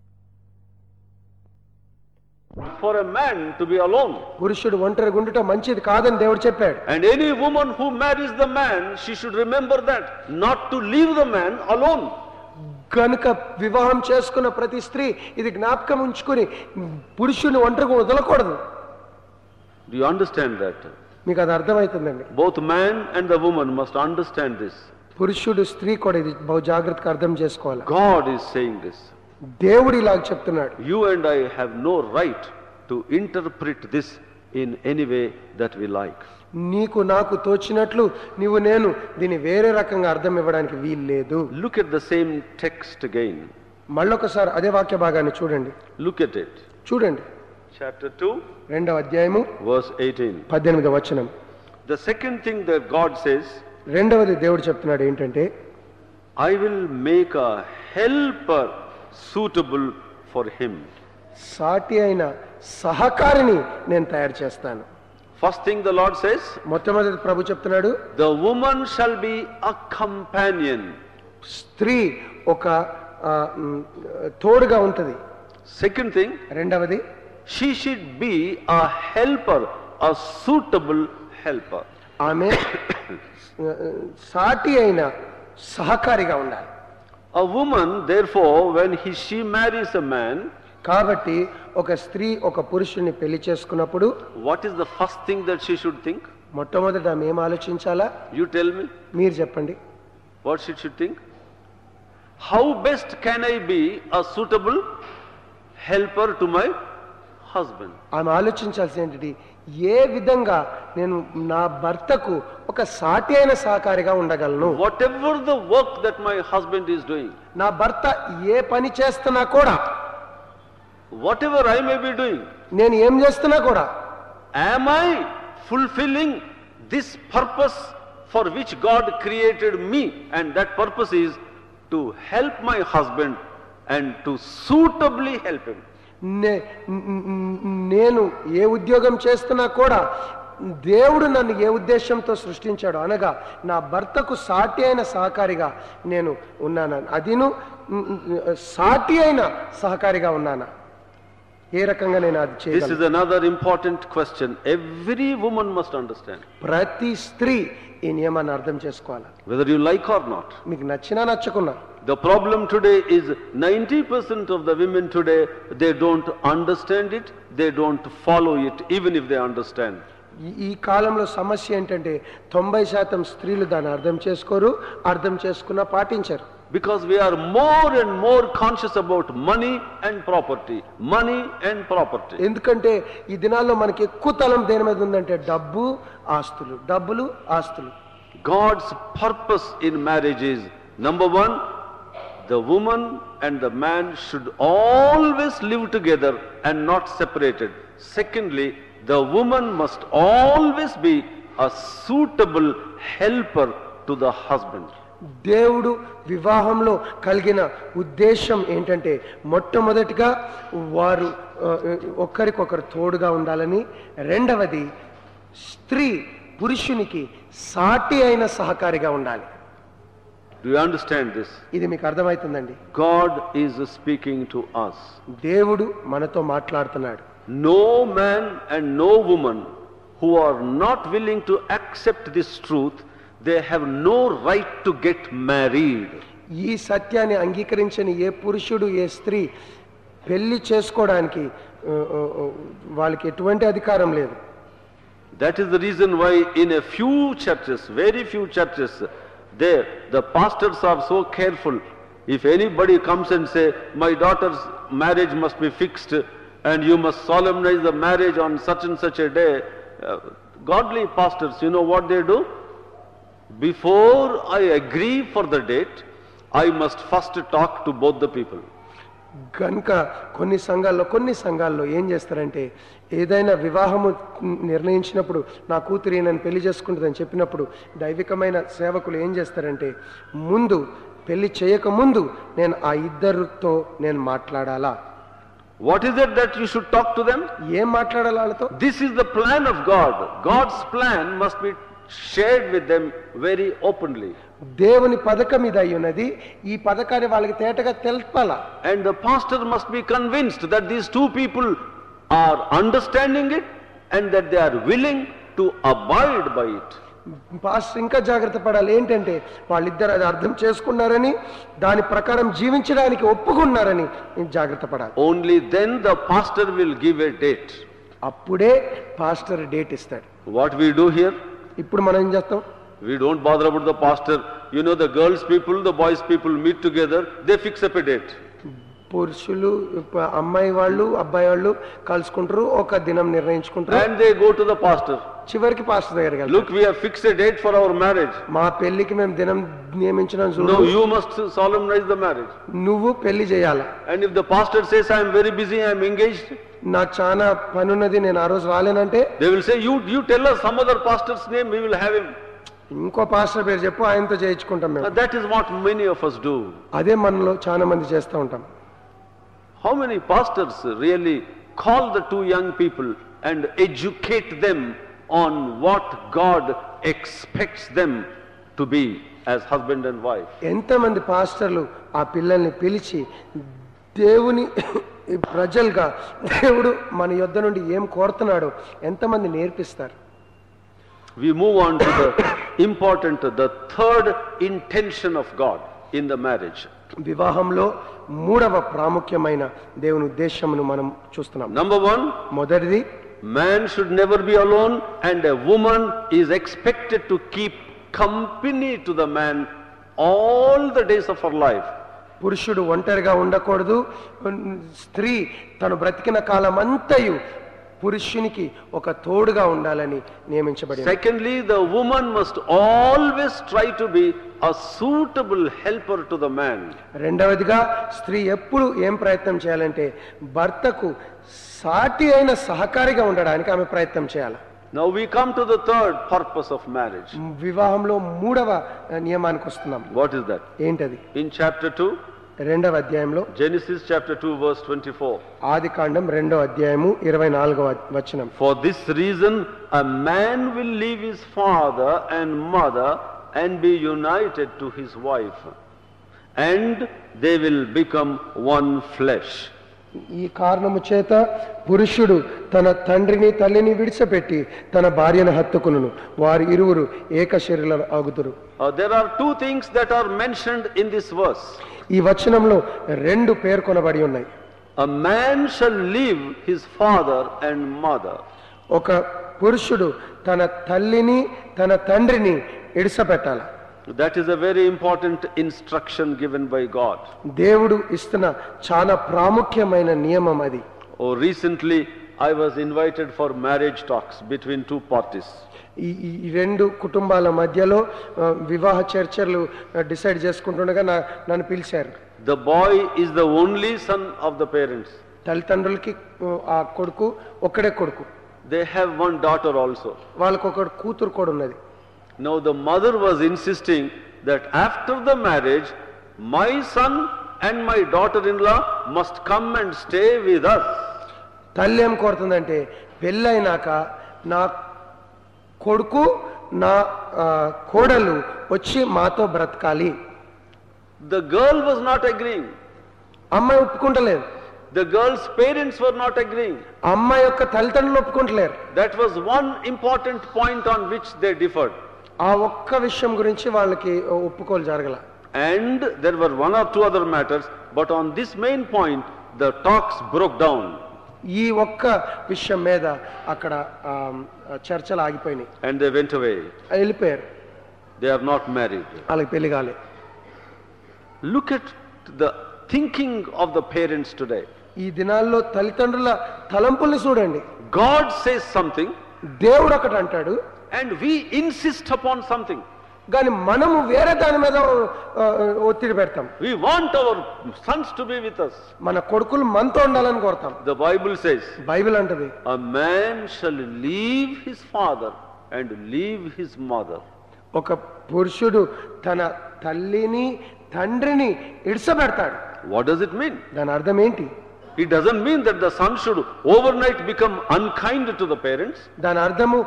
S1: for a man to be alone.
S2: పురుషుడు ఒంటరిగా ఉండటం మంచిది కాదని దేవుడు చెప్పాడు.
S1: And any woman who marries the man, she should remember that, not to leave the man alone.
S2: కనుక వివాహం చేసుకున్న ప్రతి స్త్రీ ఇది జ్ఞాపకం ఉంచుకుని పురుషుని ఒంటరిగా వదలకూడదు.
S1: Do you understand that?
S2: మీకు అది అర్థమవుతుందండి.
S1: Both man and the woman must understand this.
S2: పురుషుడు స్త్రీ కూడా ఇది బహు జాగ్రత్తగా అర్థం చేసుకోవాలి.
S1: God is saying this.
S2: దేవుడు ఇలాగ చెప్తున్నాడు.
S1: You and I have no right to interpret this in any way that we like.
S2: నీకు నాకు తోచినట్లు నీవు నేను దీన్ని వేరే రకంగా అర్థం ఇవ్వడానికి వీలు లేదు.
S1: Look at the same text again.
S2: మళ్ళొకసారి అదే వాక్య భాగాన్ని చూడండి.
S1: Look at it.
S2: చూడండి.
S1: Chapter two,
S2: రెండవ అధ్యాయము
S1: verse eighteen.
S2: పద్దెనిమిదవ వచనం.
S1: The second thing that God says,
S2: రెండవది దేవుడు చెప్తున్నాడు ఏంటంటే,
S1: I will make a helper suitable for him.
S2: సాటి అయిన సహకారిని నేను తయారు చేస్తాను.
S1: First thing the Lord says,
S2: మొట్టమొదటి ప్రభు చెప్తున్నాడు,
S1: the woman shall be a companion.
S2: స్త్రీ ఒక ఆ, మ్, తోడుగా ఉంటది.
S1: Second thing,
S2: రెండవది
S1: she should be a helper, a suitable helper.
S2: ఆమె సాటి అయిన సహకారిగా ఉండాలి.
S1: A woman, therefore, when he, she marries a man,
S2: కాబట్టి ఒక స్త్రీ ఒక పురుషుని పెళ్లి చేసుకున్నప్పుడు
S1: what is the first thing that she should think?
S2: మొట్టమొదట ఆమె ఏం ఆలోచించాలా?
S1: You tell me.
S2: మీరు చెప్పండి.
S1: What she should think? How best can I be a suitable helper to my husband?
S2: ఆమె ఆలోచించాల్సి ఏంటి? ఏ విధంగా నేను నా భర్తకు ఒక సాటి అయిన సహకారిగా ఉండగలను.
S1: Whatever the work that my husband is doing,
S2: నా భర్త ఏ పని చేస్తున్నా కూడా,
S1: whatever I may be doing,
S2: నేను ఏం చేస్తున్నా కూడా,
S1: am I fulfilling this purpose for which God created me? And that purpose is to help my husband and to suitably help him.
S2: నే- నేను ఏ ఉద్యోగం చేస్తున్నా కూడా దేవుడు నన్ను ఏ ఉద్దేశంతో సృష్టించాడు అనగా నా భర్తకు సాటి అయిన సహకారిగా నేను ఉన్నాను. అదిను సాటి అయిన సహకారిగా ఉన్నానా? ఏ రకంగా నేను అది
S1: This
S2: చేయగలను?
S1: is another important question. Every woman must understand,
S2: ప్రతి స్త్రీ ఈ నియమాన్ని అర్థం చేసుకోవాలి.
S1: whether you like or not.
S2: మీకు నచ్చినా నచ్చకున్నా.
S1: The problem today is ninety percent of the women today, they don't understand it, they don't follow it, even if they understand.
S2: ఈ- ఈ కాలంలో సమస్య ఏంటంటే తొంభై శాతం స్త్రీలు దాన్ని అర్థం చేసుకోరు, అర్థం చేసుకున్నా పాటించరు.
S1: Because we are more and more conscious about money and property. Money and property.
S2: ఎందుకంటే ఈ దినాల్లో మనకి ఎక్కువ తలం దేని మీద ఉందంటే డబ్బు, ఆస్తులు, డబ్బులు, ఆస్తులు.
S1: God's purpose in marriage is, number one, the woman and the man should always live together and not separated. Secondly, the woman must always be a suitable helper to the husband.
S2: దేవుడు వివాహంలో కలిగిన ఉద్దేశం ఏంటంటే మొట్టమొదటిగా వారు ఆ, ఒకరికొకరు తోడుగా ఉండాలని, రెండవది స్త్రీ పురుషునికి సాటి అయిన సహకారిగా ఉండాలి.
S1: Do you understand this?
S2: ఇది మీకు అర్థమవుతుందండి.
S1: God is speaking to us.
S2: దేవుడు మనతో మాట్లాడుతున్నాడు.
S1: No man and no woman who are not willing to accept this truth, they have no right to get married.
S2: ఈ సత్యాన్ని అంగీకరించని ఏ పురుషుడు, ఏ స్త్రీ పెళ్లి చేసుకోవడానికి ఆ, ఆ, ఆ, వాళ్ళకి ఎటువంటి అధికారం లేదు.
S1: That is the reason why in a few churches, very few churches, there the pastors are so careful. If anybody comes and say, my daughter's marriage must be fixed and you must solemnize the marriage on such and such a day, uh, godly pastors, you know what they do? Before I agree for the date, I must first talk to both the people.
S2: కనుక కొన్ని సంఘాల్లో కొన్ని సంఘాల్లో ఏం చేస్తారంటే ఏదైనా వివాహము నిర్ణయించినప్పుడు నా కూతురి నన్ను పెళ్లి చేసుకుంటుందని చెప్పినప్పుడు దైవికమైన సేవకులు ఏం చేస్తారంటే ముందు పెళ్లి చేయక ముందు నేను ఆ ఇద్దరితో నేను మాట్లాడాలా.
S1: What is it that you should talk to them?
S2: ఏం మాట్లాడాలి వాళ్ళతో?
S1: This is the plan of God. God's plan must be shared with them very openly.
S2: దేవుని పథకం ఇది అయి ఉన్నది. ఈ పథకాన్ని వాళ్ళకి తేటగా తెలపాలా.
S1: And the pastor must be convinced that these two people are understanding it and that they are willing to abide by it.
S2: Pastor ఇంకా జాగ్రత్త పడాలి. ఏంటంటే వాళ్ళిద్దరు అది అర్థం చేసుకున్నారని, దాని ప్రకారం జీవించడానికి ఒప్పుకున్నారని జాగ్రత్త పడాలి.
S1: Only then the pastor will give a date.
S2: అప్పుడే పాస్టర్ డేట్ ఇస్తాడు.
S1: What we do here?
S2: ఇప్పుడు మనం ఏం చేస్తాం?
S1: We don't bother about the pastor. You know, the girls people, the boys people meet together, they fix up a date.
S2: పురుషులు ప- అమ్మాయి వాళ్ళు అబ్బాయి వాళ్ళు కలుసుకుంటారు, ఒక దినం నిర్ణయించుకుంటారు,
S1: And they go to the pastor.
S2: చివరికి పాస్టర్ దగ్గరికి వెళ్తారు.
S1: Look, we have fixed a date for our marriage.
S2: మా పెళ్లికి మేము దినం నియమించిన చూడు,
S1: No, you must solemnize the marriage.
S2: నువ్వు పెళ్లి చేయాలా.
S1: And if the pastor says, I am very busy, I am engaged,
S2: నాకు చాలా పని ఉన్నది, నేను ఆ రోజు రాలేనంటే
S1: they will say, you, you tell us some other pastor's name, we will have him.
S2: ఇంకో పాస్టర్ పేరు చెప్పు, ఆయనతో చేయించుకుంటాం మేము.
S1: That is what many of us do.
S2: అదే మనలో చాలా మంది చేస్తూ ఉంటాం.
S1: How many pastors really call the two young people and educate them on what God expects them to be as husband and wife?
S2: ఎంతమంది పాస్టర్లు ఆ పిల్లల్ని పిలిచి దేవుని ప్రజలుగా దేవుడు మన యొద్ద నుండి ఏం కోరుతున్నాడో ఎంతమంది నేర్పిస్తారు.
S1: We move on to the important, the third intention of God in the marriage.
S2: వివాహంలో మూడవ ప్రాముఖ్యమైన దేవుని ఉద్దేశమును మనం చూస్తున్నాం.
S1: Number one,
S2: మొదటిది,
S1: man should never be alone and a woman is expected to keep company to the man all the days of her life.
S2: పురుషుడు ఒంటరిగా ఉండకూడదు. స్త్రీ తను బ్రతికిన కాలం అంతయు పురుషునికి ఒక తోడుగా ఉండాలని నియమించబడింది.
S1: Secondly, the woman must always try to be a suitable helper to the man.
S2: రెండవదిగా స్త్రీ ఎప్పుడు ఏం ప్రయత్నం చేయాలంటే భర్తకు సాటి అయిన సహకారిగా ఉండడానికి ఆమె ప్రయత్నం చేయాలి.
S1: Now we come to the third purpose of marriage.
S2: వివాహంలో మూడవ నియమానికి వస్తున్నాం.
S1: What is that?
S2: ఏంటది?
S1: In chapter two,
S2: రెండవ అధ్యాయంలో,
S1: Genesis chapter two verse twenty-four.
S2: ఆది కాండం రెండవ అధ్యాయము ఇరవై నాలుగవ వచనం.
S1: For this reason a man will leave his father and mother and be united to his wife, and they will become one flesh.
S2: ఈ కారణము చేత పురుషుడు తన తండ్రిని తల్లిని విడిచిపెట్టి తన భార్యను హత్తుకును, వారి ఇరువురు ఏక శరీరం అగుదురు.
S1: Uh, there are two things that are mentioned in this verse.
S2: ఈ వచనంలో రెండు పేర్కొనబడి ఉన్నాయి.
S1: A man shall leave his father and mother.
S2: ఒక పురుషుడు తన తల్లిని తన తండ్రిని ఇడిసపెట్టాలి.
S1: That is a very important instruction given by God.
S2: దేవుడు ఇస్తున్న చాలా ప్రాముఖ్యమైన నియమం అది.
S1: Oh, recently I was invited for marriage talks between two parties.
S2: ఈ ఈ రెండు కుటుంబాల మధ్యలో వివాహ చర్చలు డిసైడ్ చేసుకుంటుండగా నన్ను పిలిచారు.
S1: The boy is the only son of the parents.
S2: తల్లిదండ్రులకి ఆ కొడుకు ఒక్కడే కొడుకు.
S1: They have one daughter also.
S2: వాళ్ళకు ఒక కూతురు కూడా ఉన్నది.
S1: Now the mother was insisting that after the marriage my son and my daughter-in-law must come and stay with us.
S2: తల్లి ఏం కోరుతుందంటే పెళ్ళైనాక నా కొడుకు నా కోడలు వచ్చి మాతో బ్రతకాలి.
S1: The girl was not agreeing.
S2: అమ్మాయి ఒప్పుకుంటలేదు.
S1: The girl's parents were not agreeing.
S2: అమ్మాయి యొక్క తల్లిదండ్రులు ఒప్పుకుంటలేరు.
S1: That was one important point on which they differed.
S2: ఆ ఒక్క విషయం గురించి వాళ్ళకి ఒప్పుకోలు జరగల.
S1: And there were one or two other matters, but on this main point the talks broke down.
S2: ఈ ఒక్క విషయం మీద అక్కడ చర్చలు ఆగిపోయినాయి.
S1: And they went away.
S2: వెళ్ళిపోయారు.
S1: They are not married.
S2: వాళ్ళకి పెళ్లి కాలే.
S1: Look at the thinking of the parents today.
S2: ఈ దినాల్లో తల్లిదండ్రుల తలంపుల్ని చూడండి.
S1: God says something,
S2: దేవుడు ఒకటి అంటాడు,
S1: and we insist upon something.
S2: కానీ మనము వేరే దాని మీద ఒత్తిడి పెడతాం.
S1: We want our sons to be with us.
S2: మన కొడుకులు మనతో ఉండాలని కోరుతాం.
S1: The Bible says,
S2: బైబిల్ అంటది,
S1: a man shall leave his father and leave his mother.
S2: ఒక పురుషుడు తన తల్లిని తండ్రిని ఇడిసపెడతాడు.
S1: What does it mean?
S2: దాని అర్థం ఏంటి?
S1: It doesn't mean that the son should overnight become unkind to the parents.
S2: దాని అర్థము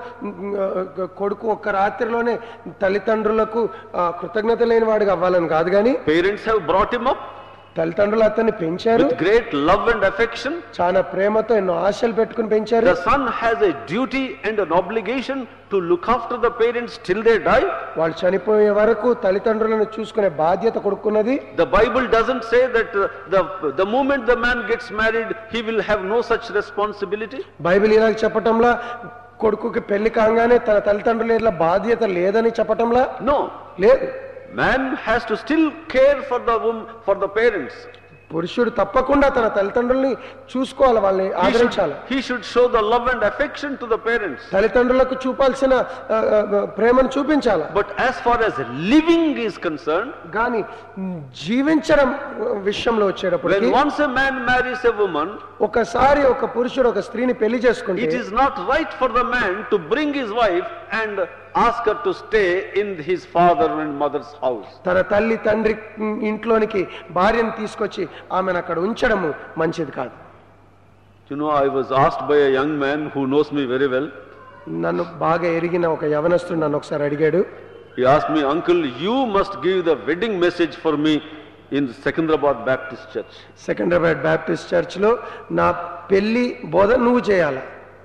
S2: కొడుకు ఒక్క రాత్రిలోనే తల్లిదండ్రులకు కృతజ్ఞత లేని వాడిగా అవ్వాలని కాదు. కానీ
S1: Parents have brought him up
S2: తల్లిదండ్రులు అతన్ని పెంచారు,
S1: with great love and affection.
S2: చాలా ప్రేమతో ఎన్నో ఆశలు పెట్టుకుని పెంచారు.
S1: The son has a duty and an obligation to look after the parents till they die.
S2: వాళ్ళు చనిపోయే వరకు తల్లిదండ్రులను చూసుకునే బాధ్యత కొడుకున్నది.
S1: The Bible doesn't say that uh, the the moment the man gets married he will have no such responsibility.
S2: Bible ఇలా చెప్పటంలా కొడుకుకి పెళ్లి కాగానే తన తల్లిదండ్రుల మీద బాధ్యత లేదని చెప్పటంలా
S1: No,
S2: లేదు.
S1: man has to still care for the woman, for the parents.
S2: పురుషుడు తప్పకుండా తన తల్లిదండ్రుల్ని చూసుకోవాలి, వాళ్ళని ఆదరించాలి.
S1: He should show the love and affection to the parents.
S2: తల్లిదండ్రులకు చూపాల్సిన ప్రేమను చూపించాలి.
S1: But as far as living is concerned,
S2: కానీ జీవించడం విషయంలో వచ్చేటప్పటికి,
S1: when once a man marries a woman,
S2: ఒకసారి ఒక పురుషుడు ఒక స్త్రీని పెళ్లి చేసుకుంటే,
S1: it is not right for the man to bring his wife and ask her to stay in his father and mother's house.
S2: తన తల్లి తండ్రి ఇంట్లోనికి భార్యను తీసుకొచ్చి ఆమెను అక్కడ ఉంచడము మంచిది కాదు.
S1: You know, I was asked by a young man who knows me very well.
S2: నన్ను బాగా ఎరిగిన ఒక యవనస్తుడు నన్ను ఒకసారి అడిగాడు.
S1: He asked me, uncle, you must give the wedding message for me in Secunderabad Baptist Church.
S2: Secunderabad Baptist Church లో నా పెళ్లి బోధ నువ్వు చేయాలి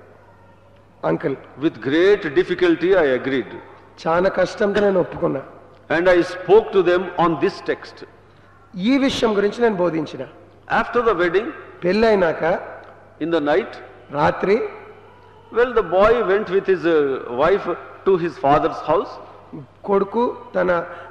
S2: uncle.
S1: With great difficulty I agreed.
S2: చాలా కష్టంతో నేను ఒప్పుకున్నా.
S1: And I spoke to them on this text.
S2: ఈ విషయం గురించి నేను బోధించిన.
S1: After the wedding,
S2: పెళ్లి అయినాక
S1: in the night,
S2: రాత్రి,
S1: well, the boy went with his uh, wife to his father's house.
S2: కొడుకు తన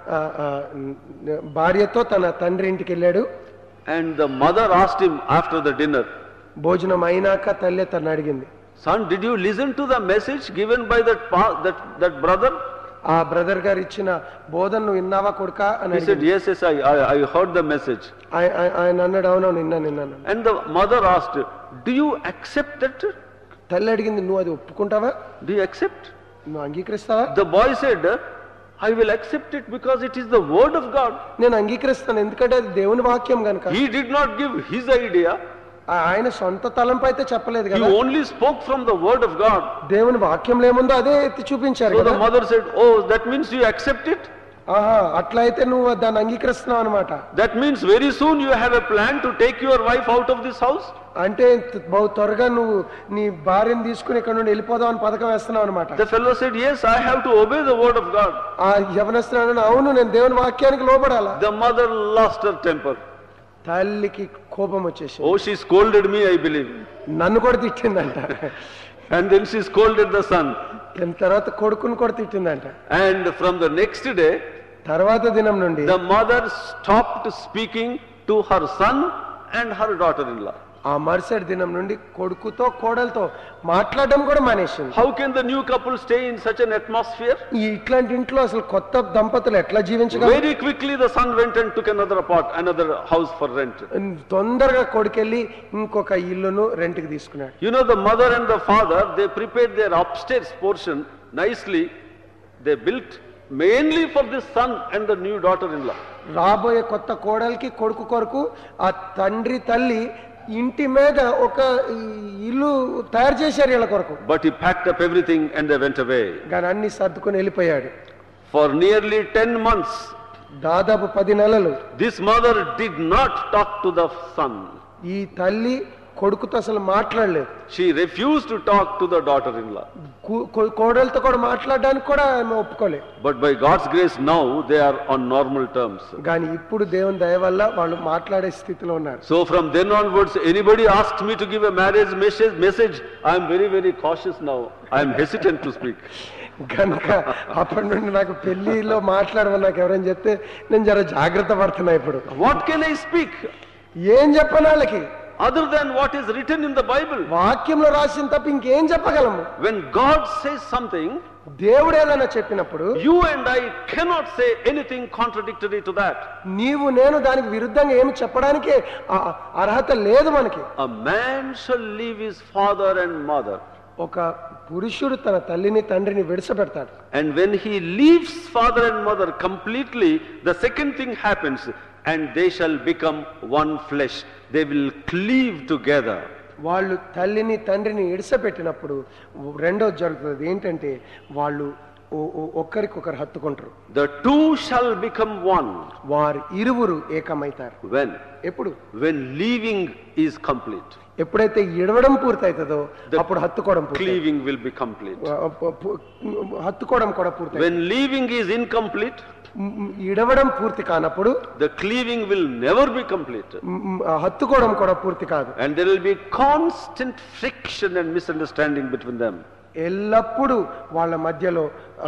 S2: భార్యతో తన తండ్రి ఇంటికి వెళ్ళాడు.
S1: And the mother asked him after the dinner,
S2: భోజనం అయినాక తల్లి తను అడిగింది,
S1: son, did you listen to the message given by that that that brother?
S2: ఆ బ్రదర్ గారు ఇచ్చిన బోధను విన్నావా కొడుకా అని
S1: He said, yes, yes, I, I, I heard the message.
S2: ఆయన అన్నాడు, అవునవును నిన్నా నిన్నాను.
S1: And the mother asked, do you accept that?
S2: తల్లి అడిగింది, నువ్వు అది ఒప్పుకుంటావా?
S1: Do you accept?
S2: నువ్వు అంగీకరిస్తావా?
S1: The boy said, I will accept it because it is the word of God.
S2: నేను అంగీకరిస్తాను, ఎందుకంటే అది దేవుని వాక్యం గనుక.
S1: He did not give his idea.
S2: ఆయన సొంత తలంపు అయితే చెప్పలేదు
S1: He
S2: కదా.
S1: only spoke from the word of God.
S2: దేవుని వాక్యంలో ఏముందో అదే ఎత్తి చూపించారు
S1: So
S2: కదా.
S1: the mother said, oh, that means you accept it?
S2: ఆహా, అట్లయితే నువ్వు దాన్ని అంగీకరిస్తున్నావు అనమాట.
S1: That means very soon you have a plan to take your wife out of this house?
S2: అంటే బహు త్వరగా నువ్వు నీ భార్యను తీసుకుని ఇక్కడ నుండి వెళ్ళిపోదాం అని పథకం వేస్తున్నావు అనమాట.
S1: The fellow said, yes, I have to obey the word of God.
S2: ఆ యవనస్తుడు, అవును నేను దేవుని వాక్యానికి లోబడాలా.
S1: The mother lost her temper.
S2: తల్లికి కోపం వచ్చేసి,
S1: Oh, she scolded me, I believe.
S2: నన్ను కూడా తిట్టిందంట.
S1: And then she scolded the son.
S2: దాని తర్వాత కొడుకును కూడా తిట్టిందంట.
S1: And from the next day,
S2: తర్వాత దినం నుండి
S1: the mother stopped speaking to her son and her daughter-in-law.
S2: ఆ మరుసటి దినం నుండి కొడుకుతో కోడలతో మాట్లాడడం కూడా మానేసింది.
S1: How can the new couple stay in such an atmosphere?
S2: ఈ ఇట్లాంటి ఇంట్లో అసలు కొత్త దంపతులు ఎట్లా జీవించగలరు?
S1: Very quickly the son went and took another apart, another house for rent.
S2: తొందరగా కొడుకెళ్ళి ఇంకొక ఇల్లును రెంట్కి తీసుకున్నాడు.
S1: You know, the mother and the father, they prepared their upstairs portion nicely. They built mainly for this son and the new daughter-in-law.
S2: రాబోయే కొత్త కోడలికి కొడుకు కొరకు ఆ తండ్రి తల్లి ఇంటి మీద ఒక ఇల్లు తయారు చేశారు వీళ్ళ కొరకు.
S1: But he packed up everything and they went away.
S2: కానీ అన్ని సర్దుకొని వెళ్ళిపోయాడు.
S1: For nearly ten months,
S2: దాదాపు పది నెలలు
S1: this mother did not talk to the son.
S2: ఈ తల్లి కొడుకుతో అసలు మాట్లాడలేదు.
S1: She refused to talk to the daughter-in-law.
S2: కోడలతో కూడా మాట్లాడడానికి కూడా ఆమె ఒప్పుకోలేదు.
S1: But by God's grace now they are on normal terms.
S2: కానీ ఇప్పుడు దేవుని దయ వల్ల వాళ్ళు మాట్లాడే స్థితిలో ఉన్నారు.
S1: So from then onwards, anybody asks me to give a marriage message, message I am very very cautious now. I am hesitant to speak.
S2: కనుక అప్పటి నుండి నాకు పెళ్లిలో మాట్లాడమని నాకు ఎవరైనా చెప్తే నేను జర జాగ్రత్త పడుతున్నా ఇప్పుడు.
S1: What can I speak?
S2: ఏం చెప్పను వాళ్ళకి?
S1: Other than what is written in the Bible.
S2: వాక్యంలో రాసిన తప్ప ఇంకేం చెప్పగలము?
S1: When God says something,
S2: దేవుడు ఏదైనా చెప్పినప్పుడు
S1: you and I cannot say anything contradictory to that.
S2: నీవు నేను దానికి విరుద్ధంగా ఏమి చెప్పడానికి అర్హత లేదు మనకి.
S1: A man shall leave his father and mother.
S2: ఒక పురుషుడు తన తల్లిని తండ్రిని విడిచిపెడతాడు.
S1: And when he leaves father and mother completely, the second thing happens, and they shall become one flesh. They will cleave together.
S2: వాళ్ళు తల్లిని తండ్రిని ఇడిసపెట్టినప్పుడు రెండోది జరుగుతుంది ఏంటంటే వాళ్ళు ఒక్కరికొకరు హత్తుకుంటారు.
S1: The two shall become one.
S2: వారు ఇరువురు ఏకమైతారు.
S1: When?
S2: ఎప్పుడు?
S1: When leaving is complete.
S2: ఎప్పుడైతే ఇడవడం పూర్తయితదో అప్పుడు హత్తుకోవడం పూర్తి.
S1: Cleaving will be complete.
S2: హత్తుకోవడం కూడా పూర్తి.
S1: When leaving is incomplete,
S2: ఇడవడం పూర్తి కానప్పుడు
S1: the cleaving will never be complete.
S2: హత్తుకోవడం కూడా పూర్తి కాదు.
S1: And there will be constant friction and misunderstanding between them.
S2: ఎల్లప్పుడూ వాళ్ళ మధ్యలో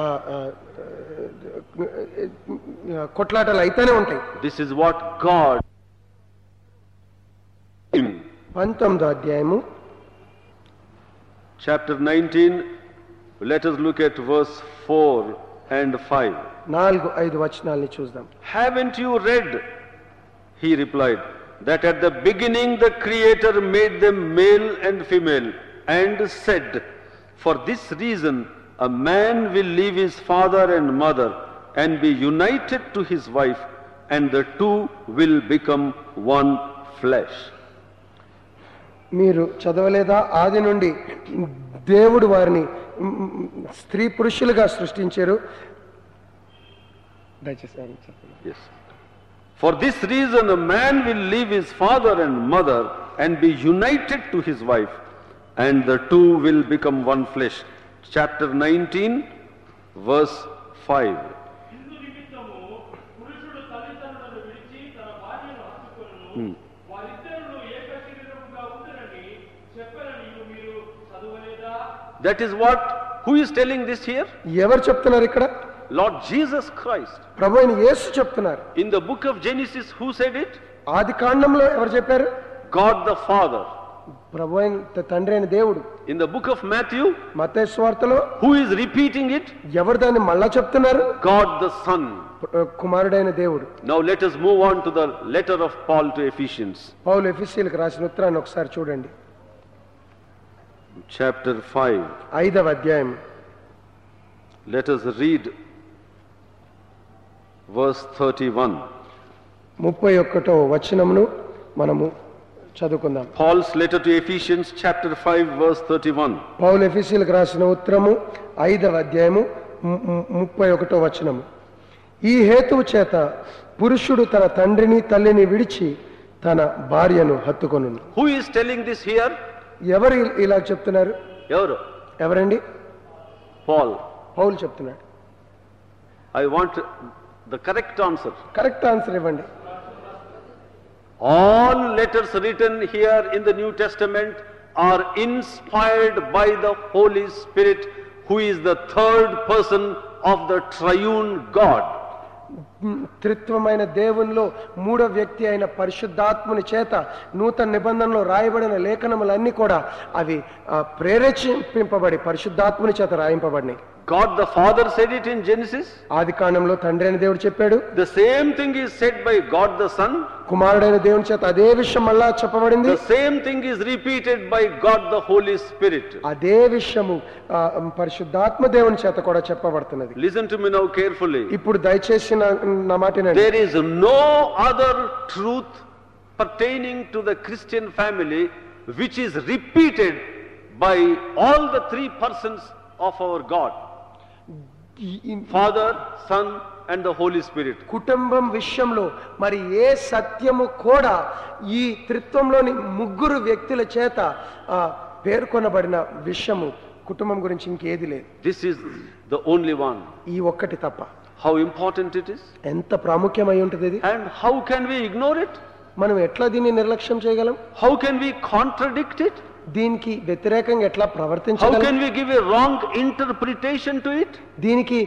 S2: కొట్లాటలు అయితేనే ఉంటాయి.
S1: This is what God.
S2: పంతొమ్మిదో అధ్యాయము
S1: chapter nineteen, let us look at verse four and five.
S2: నాలుగు ఐదు వచనాల్ని చూద్దాం.
S1: Haven't you read, he replied, that at the beginning the Creator made them male and female, and said, for this reason a man will leave his father and mother and be united to his wife, and the two will become one flesh.
S2: మీరు చదవలేదా? ఆది నుండి దేవుడు వారిని స్త్రీ పురుషులుగా సృష్టించారు.
S1: Yes. For this reason a man will leave his father and mother and be united to his wife, and the two will become one flesh. Chapter nineteen, verse five. Hmm. That is what, who is telling this here?
S2: ఎవరు చెప్తున్నారు ఇక్కడ?
S1: Lord Jesus Christ.
S2: ప్రభు అయిన యేసు చెప్తున్నారు.
S1: In the book of Genesis, who said it?
S2: ఆది కాండంలో ఎవరు చెప్పారు?
S1: God the Father.
S2: ప్రభు అయిన తండ్రి అయిన దేవుడు.
S1: In the book of Matthew,
S2: మత్తయి సువార్తలో
S1: who is repeating it?
S2: ఎవరు దాన్ని మళ్ళా చెప్తున్నారు?
S1: God the Son.
S2: కుమారుడైన దేవుడు.
S1: Now let us move on to the letter of Paul to Ephesians.
S2: పౌలు ఎఫెసీయులకు రాసిన ఉత్తరాన్ని ఒకసారి చూడండి.
S1: Chapter five.
S2: ఐదవ అధ్యాయం.
S1: Let us read verse thirty-one.
S2: ముప్పై ఒకటో వచనమును మనము చదువుకుందాం.
S1: Paul's letter to Ephesians, chapter five, verse thirty-one.
S2: పౌలు ఎఫెసీయులకు రాసిన ఉత్తరము ఐదవ అధ్యాయము ముప్పై ఒకటో వచనము. ఈ హేతువు చేత పురుషుడు తన తండ్రిని తల్లిని విడిచి తన భార్యను హత్తుకొనును.
S1: Who is telling this here?
S2: ఎవరు ఇలా చెప్తున్నారు?
S1: ఎవరు?
S2: ఎవరండి?
S1: Paul.
S2: పౌలు చెప్తున్నాడు.
S1: I want the correct answer.
S2: Correct answer ఇవ్వండి.
S1: All letters written here in the New Testament are inspired by the Holy Spirit, who is the third person of the triune God.
S2: త్రిత్వమైన దేవునిలో మూడో వ్యక్తి అయిన పరిశుద్ధాత్ముని చేత నూతన నిబంధనలో రాయబడిన లేఖనములన్నీ కూడా అవి ప్రేరేపింపబడి పరిశుద్ధాత్ముని చేత రాయింపబడినాయి.
S1: God the Father said it in Genesis.
S2: ఆదికాండంలో తండ్రి అయిన దేవుడు చెప్పాడు.
S1: The same thing is said by God the Son.
S2: కుమారుడైన దేవుని చేత అదే విషయం మళ్ళా చెప్పబడింది.
S1: The same thing is repeated by God the Holy Spirit.
S2: అదే విషయము పరిశుద్ధాత్మ దేవుని చేత కూడా చెప్పబడుతున్నది.
S1: Listen to me now carefully.
S2: ఇప్పుడు దయచేసి నా మాట వినండి.
S1: There is no other truth pertaining to the Christian family which is repeated by all the three persons of our God. Father, Son and the Holy Spirit.
S2: కుటుంబం విషయంలో మరి ఏ సత్యము కూడా ఈ త్రిత్వంలోని ముగ్గురు వ్యక్తుల చేత పేర్కొనబడిన విషయము కుటుంబం గురించి ఇంకేది లేదు.
S1: This is the only one.
S2: ఈ ఒక్కటి తప్ప.
S1: How important it is.
S2: ఎంత ప్రాముఖ్యమై ఉంటుంది ఇది.
S1: And how can we ignore it?
S2: మనం ఎట్లా దీన్ని నిర్లక్ష్యం చేయగలం?
S1: How can we contradict it?
S2: దీనికి వ్యతిరేకంగా ఎట్లా ప్రవర్తించగలం?
S1: How can we give a wrong interpretation to it?
S2: దీనికి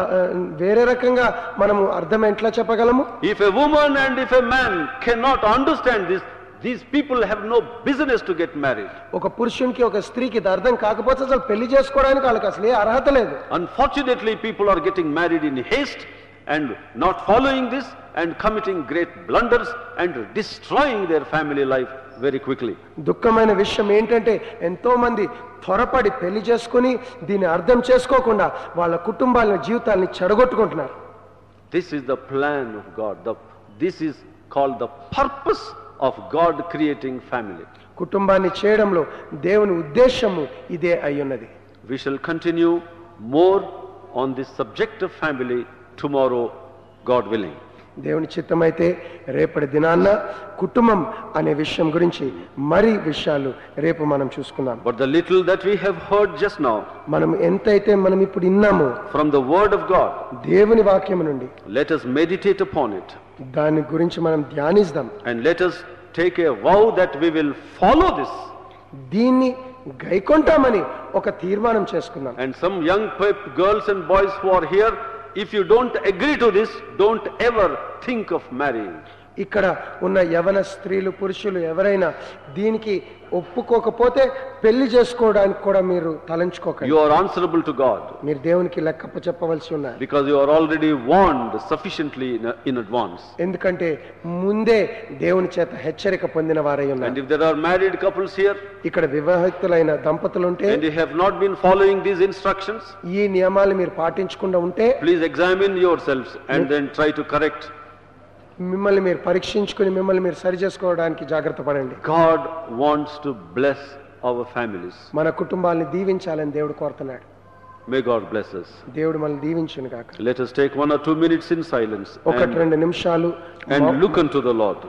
S2: వేరే రకంగా మనము అర్థం ఎట్లా చెప్పగలము?
S1: If a woman and if a man cannot understand this, these people have no business to get married.
S2: ఒక పురుషునికి ఒక స్త్రీకి ఇది అర్థం కాకపోతే అసలు పెళ్లి చేసుకోవడానికి వాళ్ళకి అసలు ఏ అర్హత లేదు.
S1: Unfortunately, people are getting married in haste and not following this and committing great blunders and destroying their family life very quickly.
S2: దుఃఖమైన విషయం ఏంటంటే ఎంతో మంది త్వరపడి పెళ్లి చేసుకుని దీన్ని అర్థం చేసుకోకుండా వాళ్ళ కుటుంబాల జీవితాన్ని చెడగొట్టుకుంటున్నారు.
S1: This is the plan of God. The, this is called the purpose of God creating family.
S2: కుటుంబాన్ని చేయడంలో దేవుని ఉద్దేశము ఇదే అయ్యున్నది.
S1: We shall continue more on this subject of family tomorrow, God willing.
S2: దేవుని చిత్తమైతే రేపటి దినాన్న కుటుంబం అనే విషయం గురించి మరి విషయాలు రేపు మనం చూసుకుందాం.
S1: But the little that we have heard just now,
S2: మనం ఎంతైతే మనం ఇప్పుడు విన్నామో
S1: from the word of God,
S2: దేవుని వాక్యం నుండి,
S1: let us meditate upon it.
S2: దాని గురించి మనం ధ్యానిద్దాం.
S1: And let us take a vow that we will follow this.
S2: దీన్ని గైకొంటామని ఒక తీర్మానం చేసుకుందాం.
S1: And some young girls and boys who are here, if you don't agree to this, don't ever think of marrying.
S2: ఇక్కడ ఉన్న యవన స్త్రీలు పురుషులు ఎవరైనా దీనికి ఒప్పుకోకపోతే పెళ్లి చేసుకోవడానికి కూడా మీరు తలంచుకోకండి.
S1: You are answerable to God.
S2: మీరు దేవునికి లెక్క చెప్పవలసి ఉన్నది.
S1: Because you are already warned sufficiently in, in advance.
S2: ఎందుకంటే ముందే దేవుని చేత హెచ్చరిక పొందిన వారై ఉన్నారు.
S1: And if there are married couples here,
S2: ఇక్కడ వివాహితులైన దంపతులు ఉంటే,
S1: and you have not been following these instructions,
S2: ఈ నియమాలు మీరు పాటించకుండా ఉంటే,
S1: please examine yourselves and then try to correct.
S2: మిమ్మల్ని మీరు పరీక్షించుకొని మిమ్మల్ని మీరు సరి చేసుకోవడానికి జాగ్రత్త పడండి.
S1: God wants to bless our families.
S2: మన కుటుంబాలను దీవించాలని దేవుడు కోరుతున్నాడు.
S1: May God bless us.
S2: దేవుడు మనల్ని దీవించును గాక.
S1: Let us take one or two minutes in silence
S2: ఒకటి రెండు నిమిషాలు
S1: and look unto the Lord.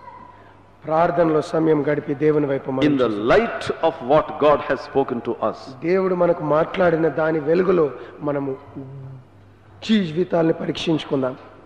S2: ప్రార్థనలో సమయం గడిపి దేవుని వైపు మనం
S1: in the light of what God has spoken to us.
S2: దేవుడు మనకు మాట్లాడిన దాని వెలుగులో మనము జీవితాలను పరీక్షించుకుందాం.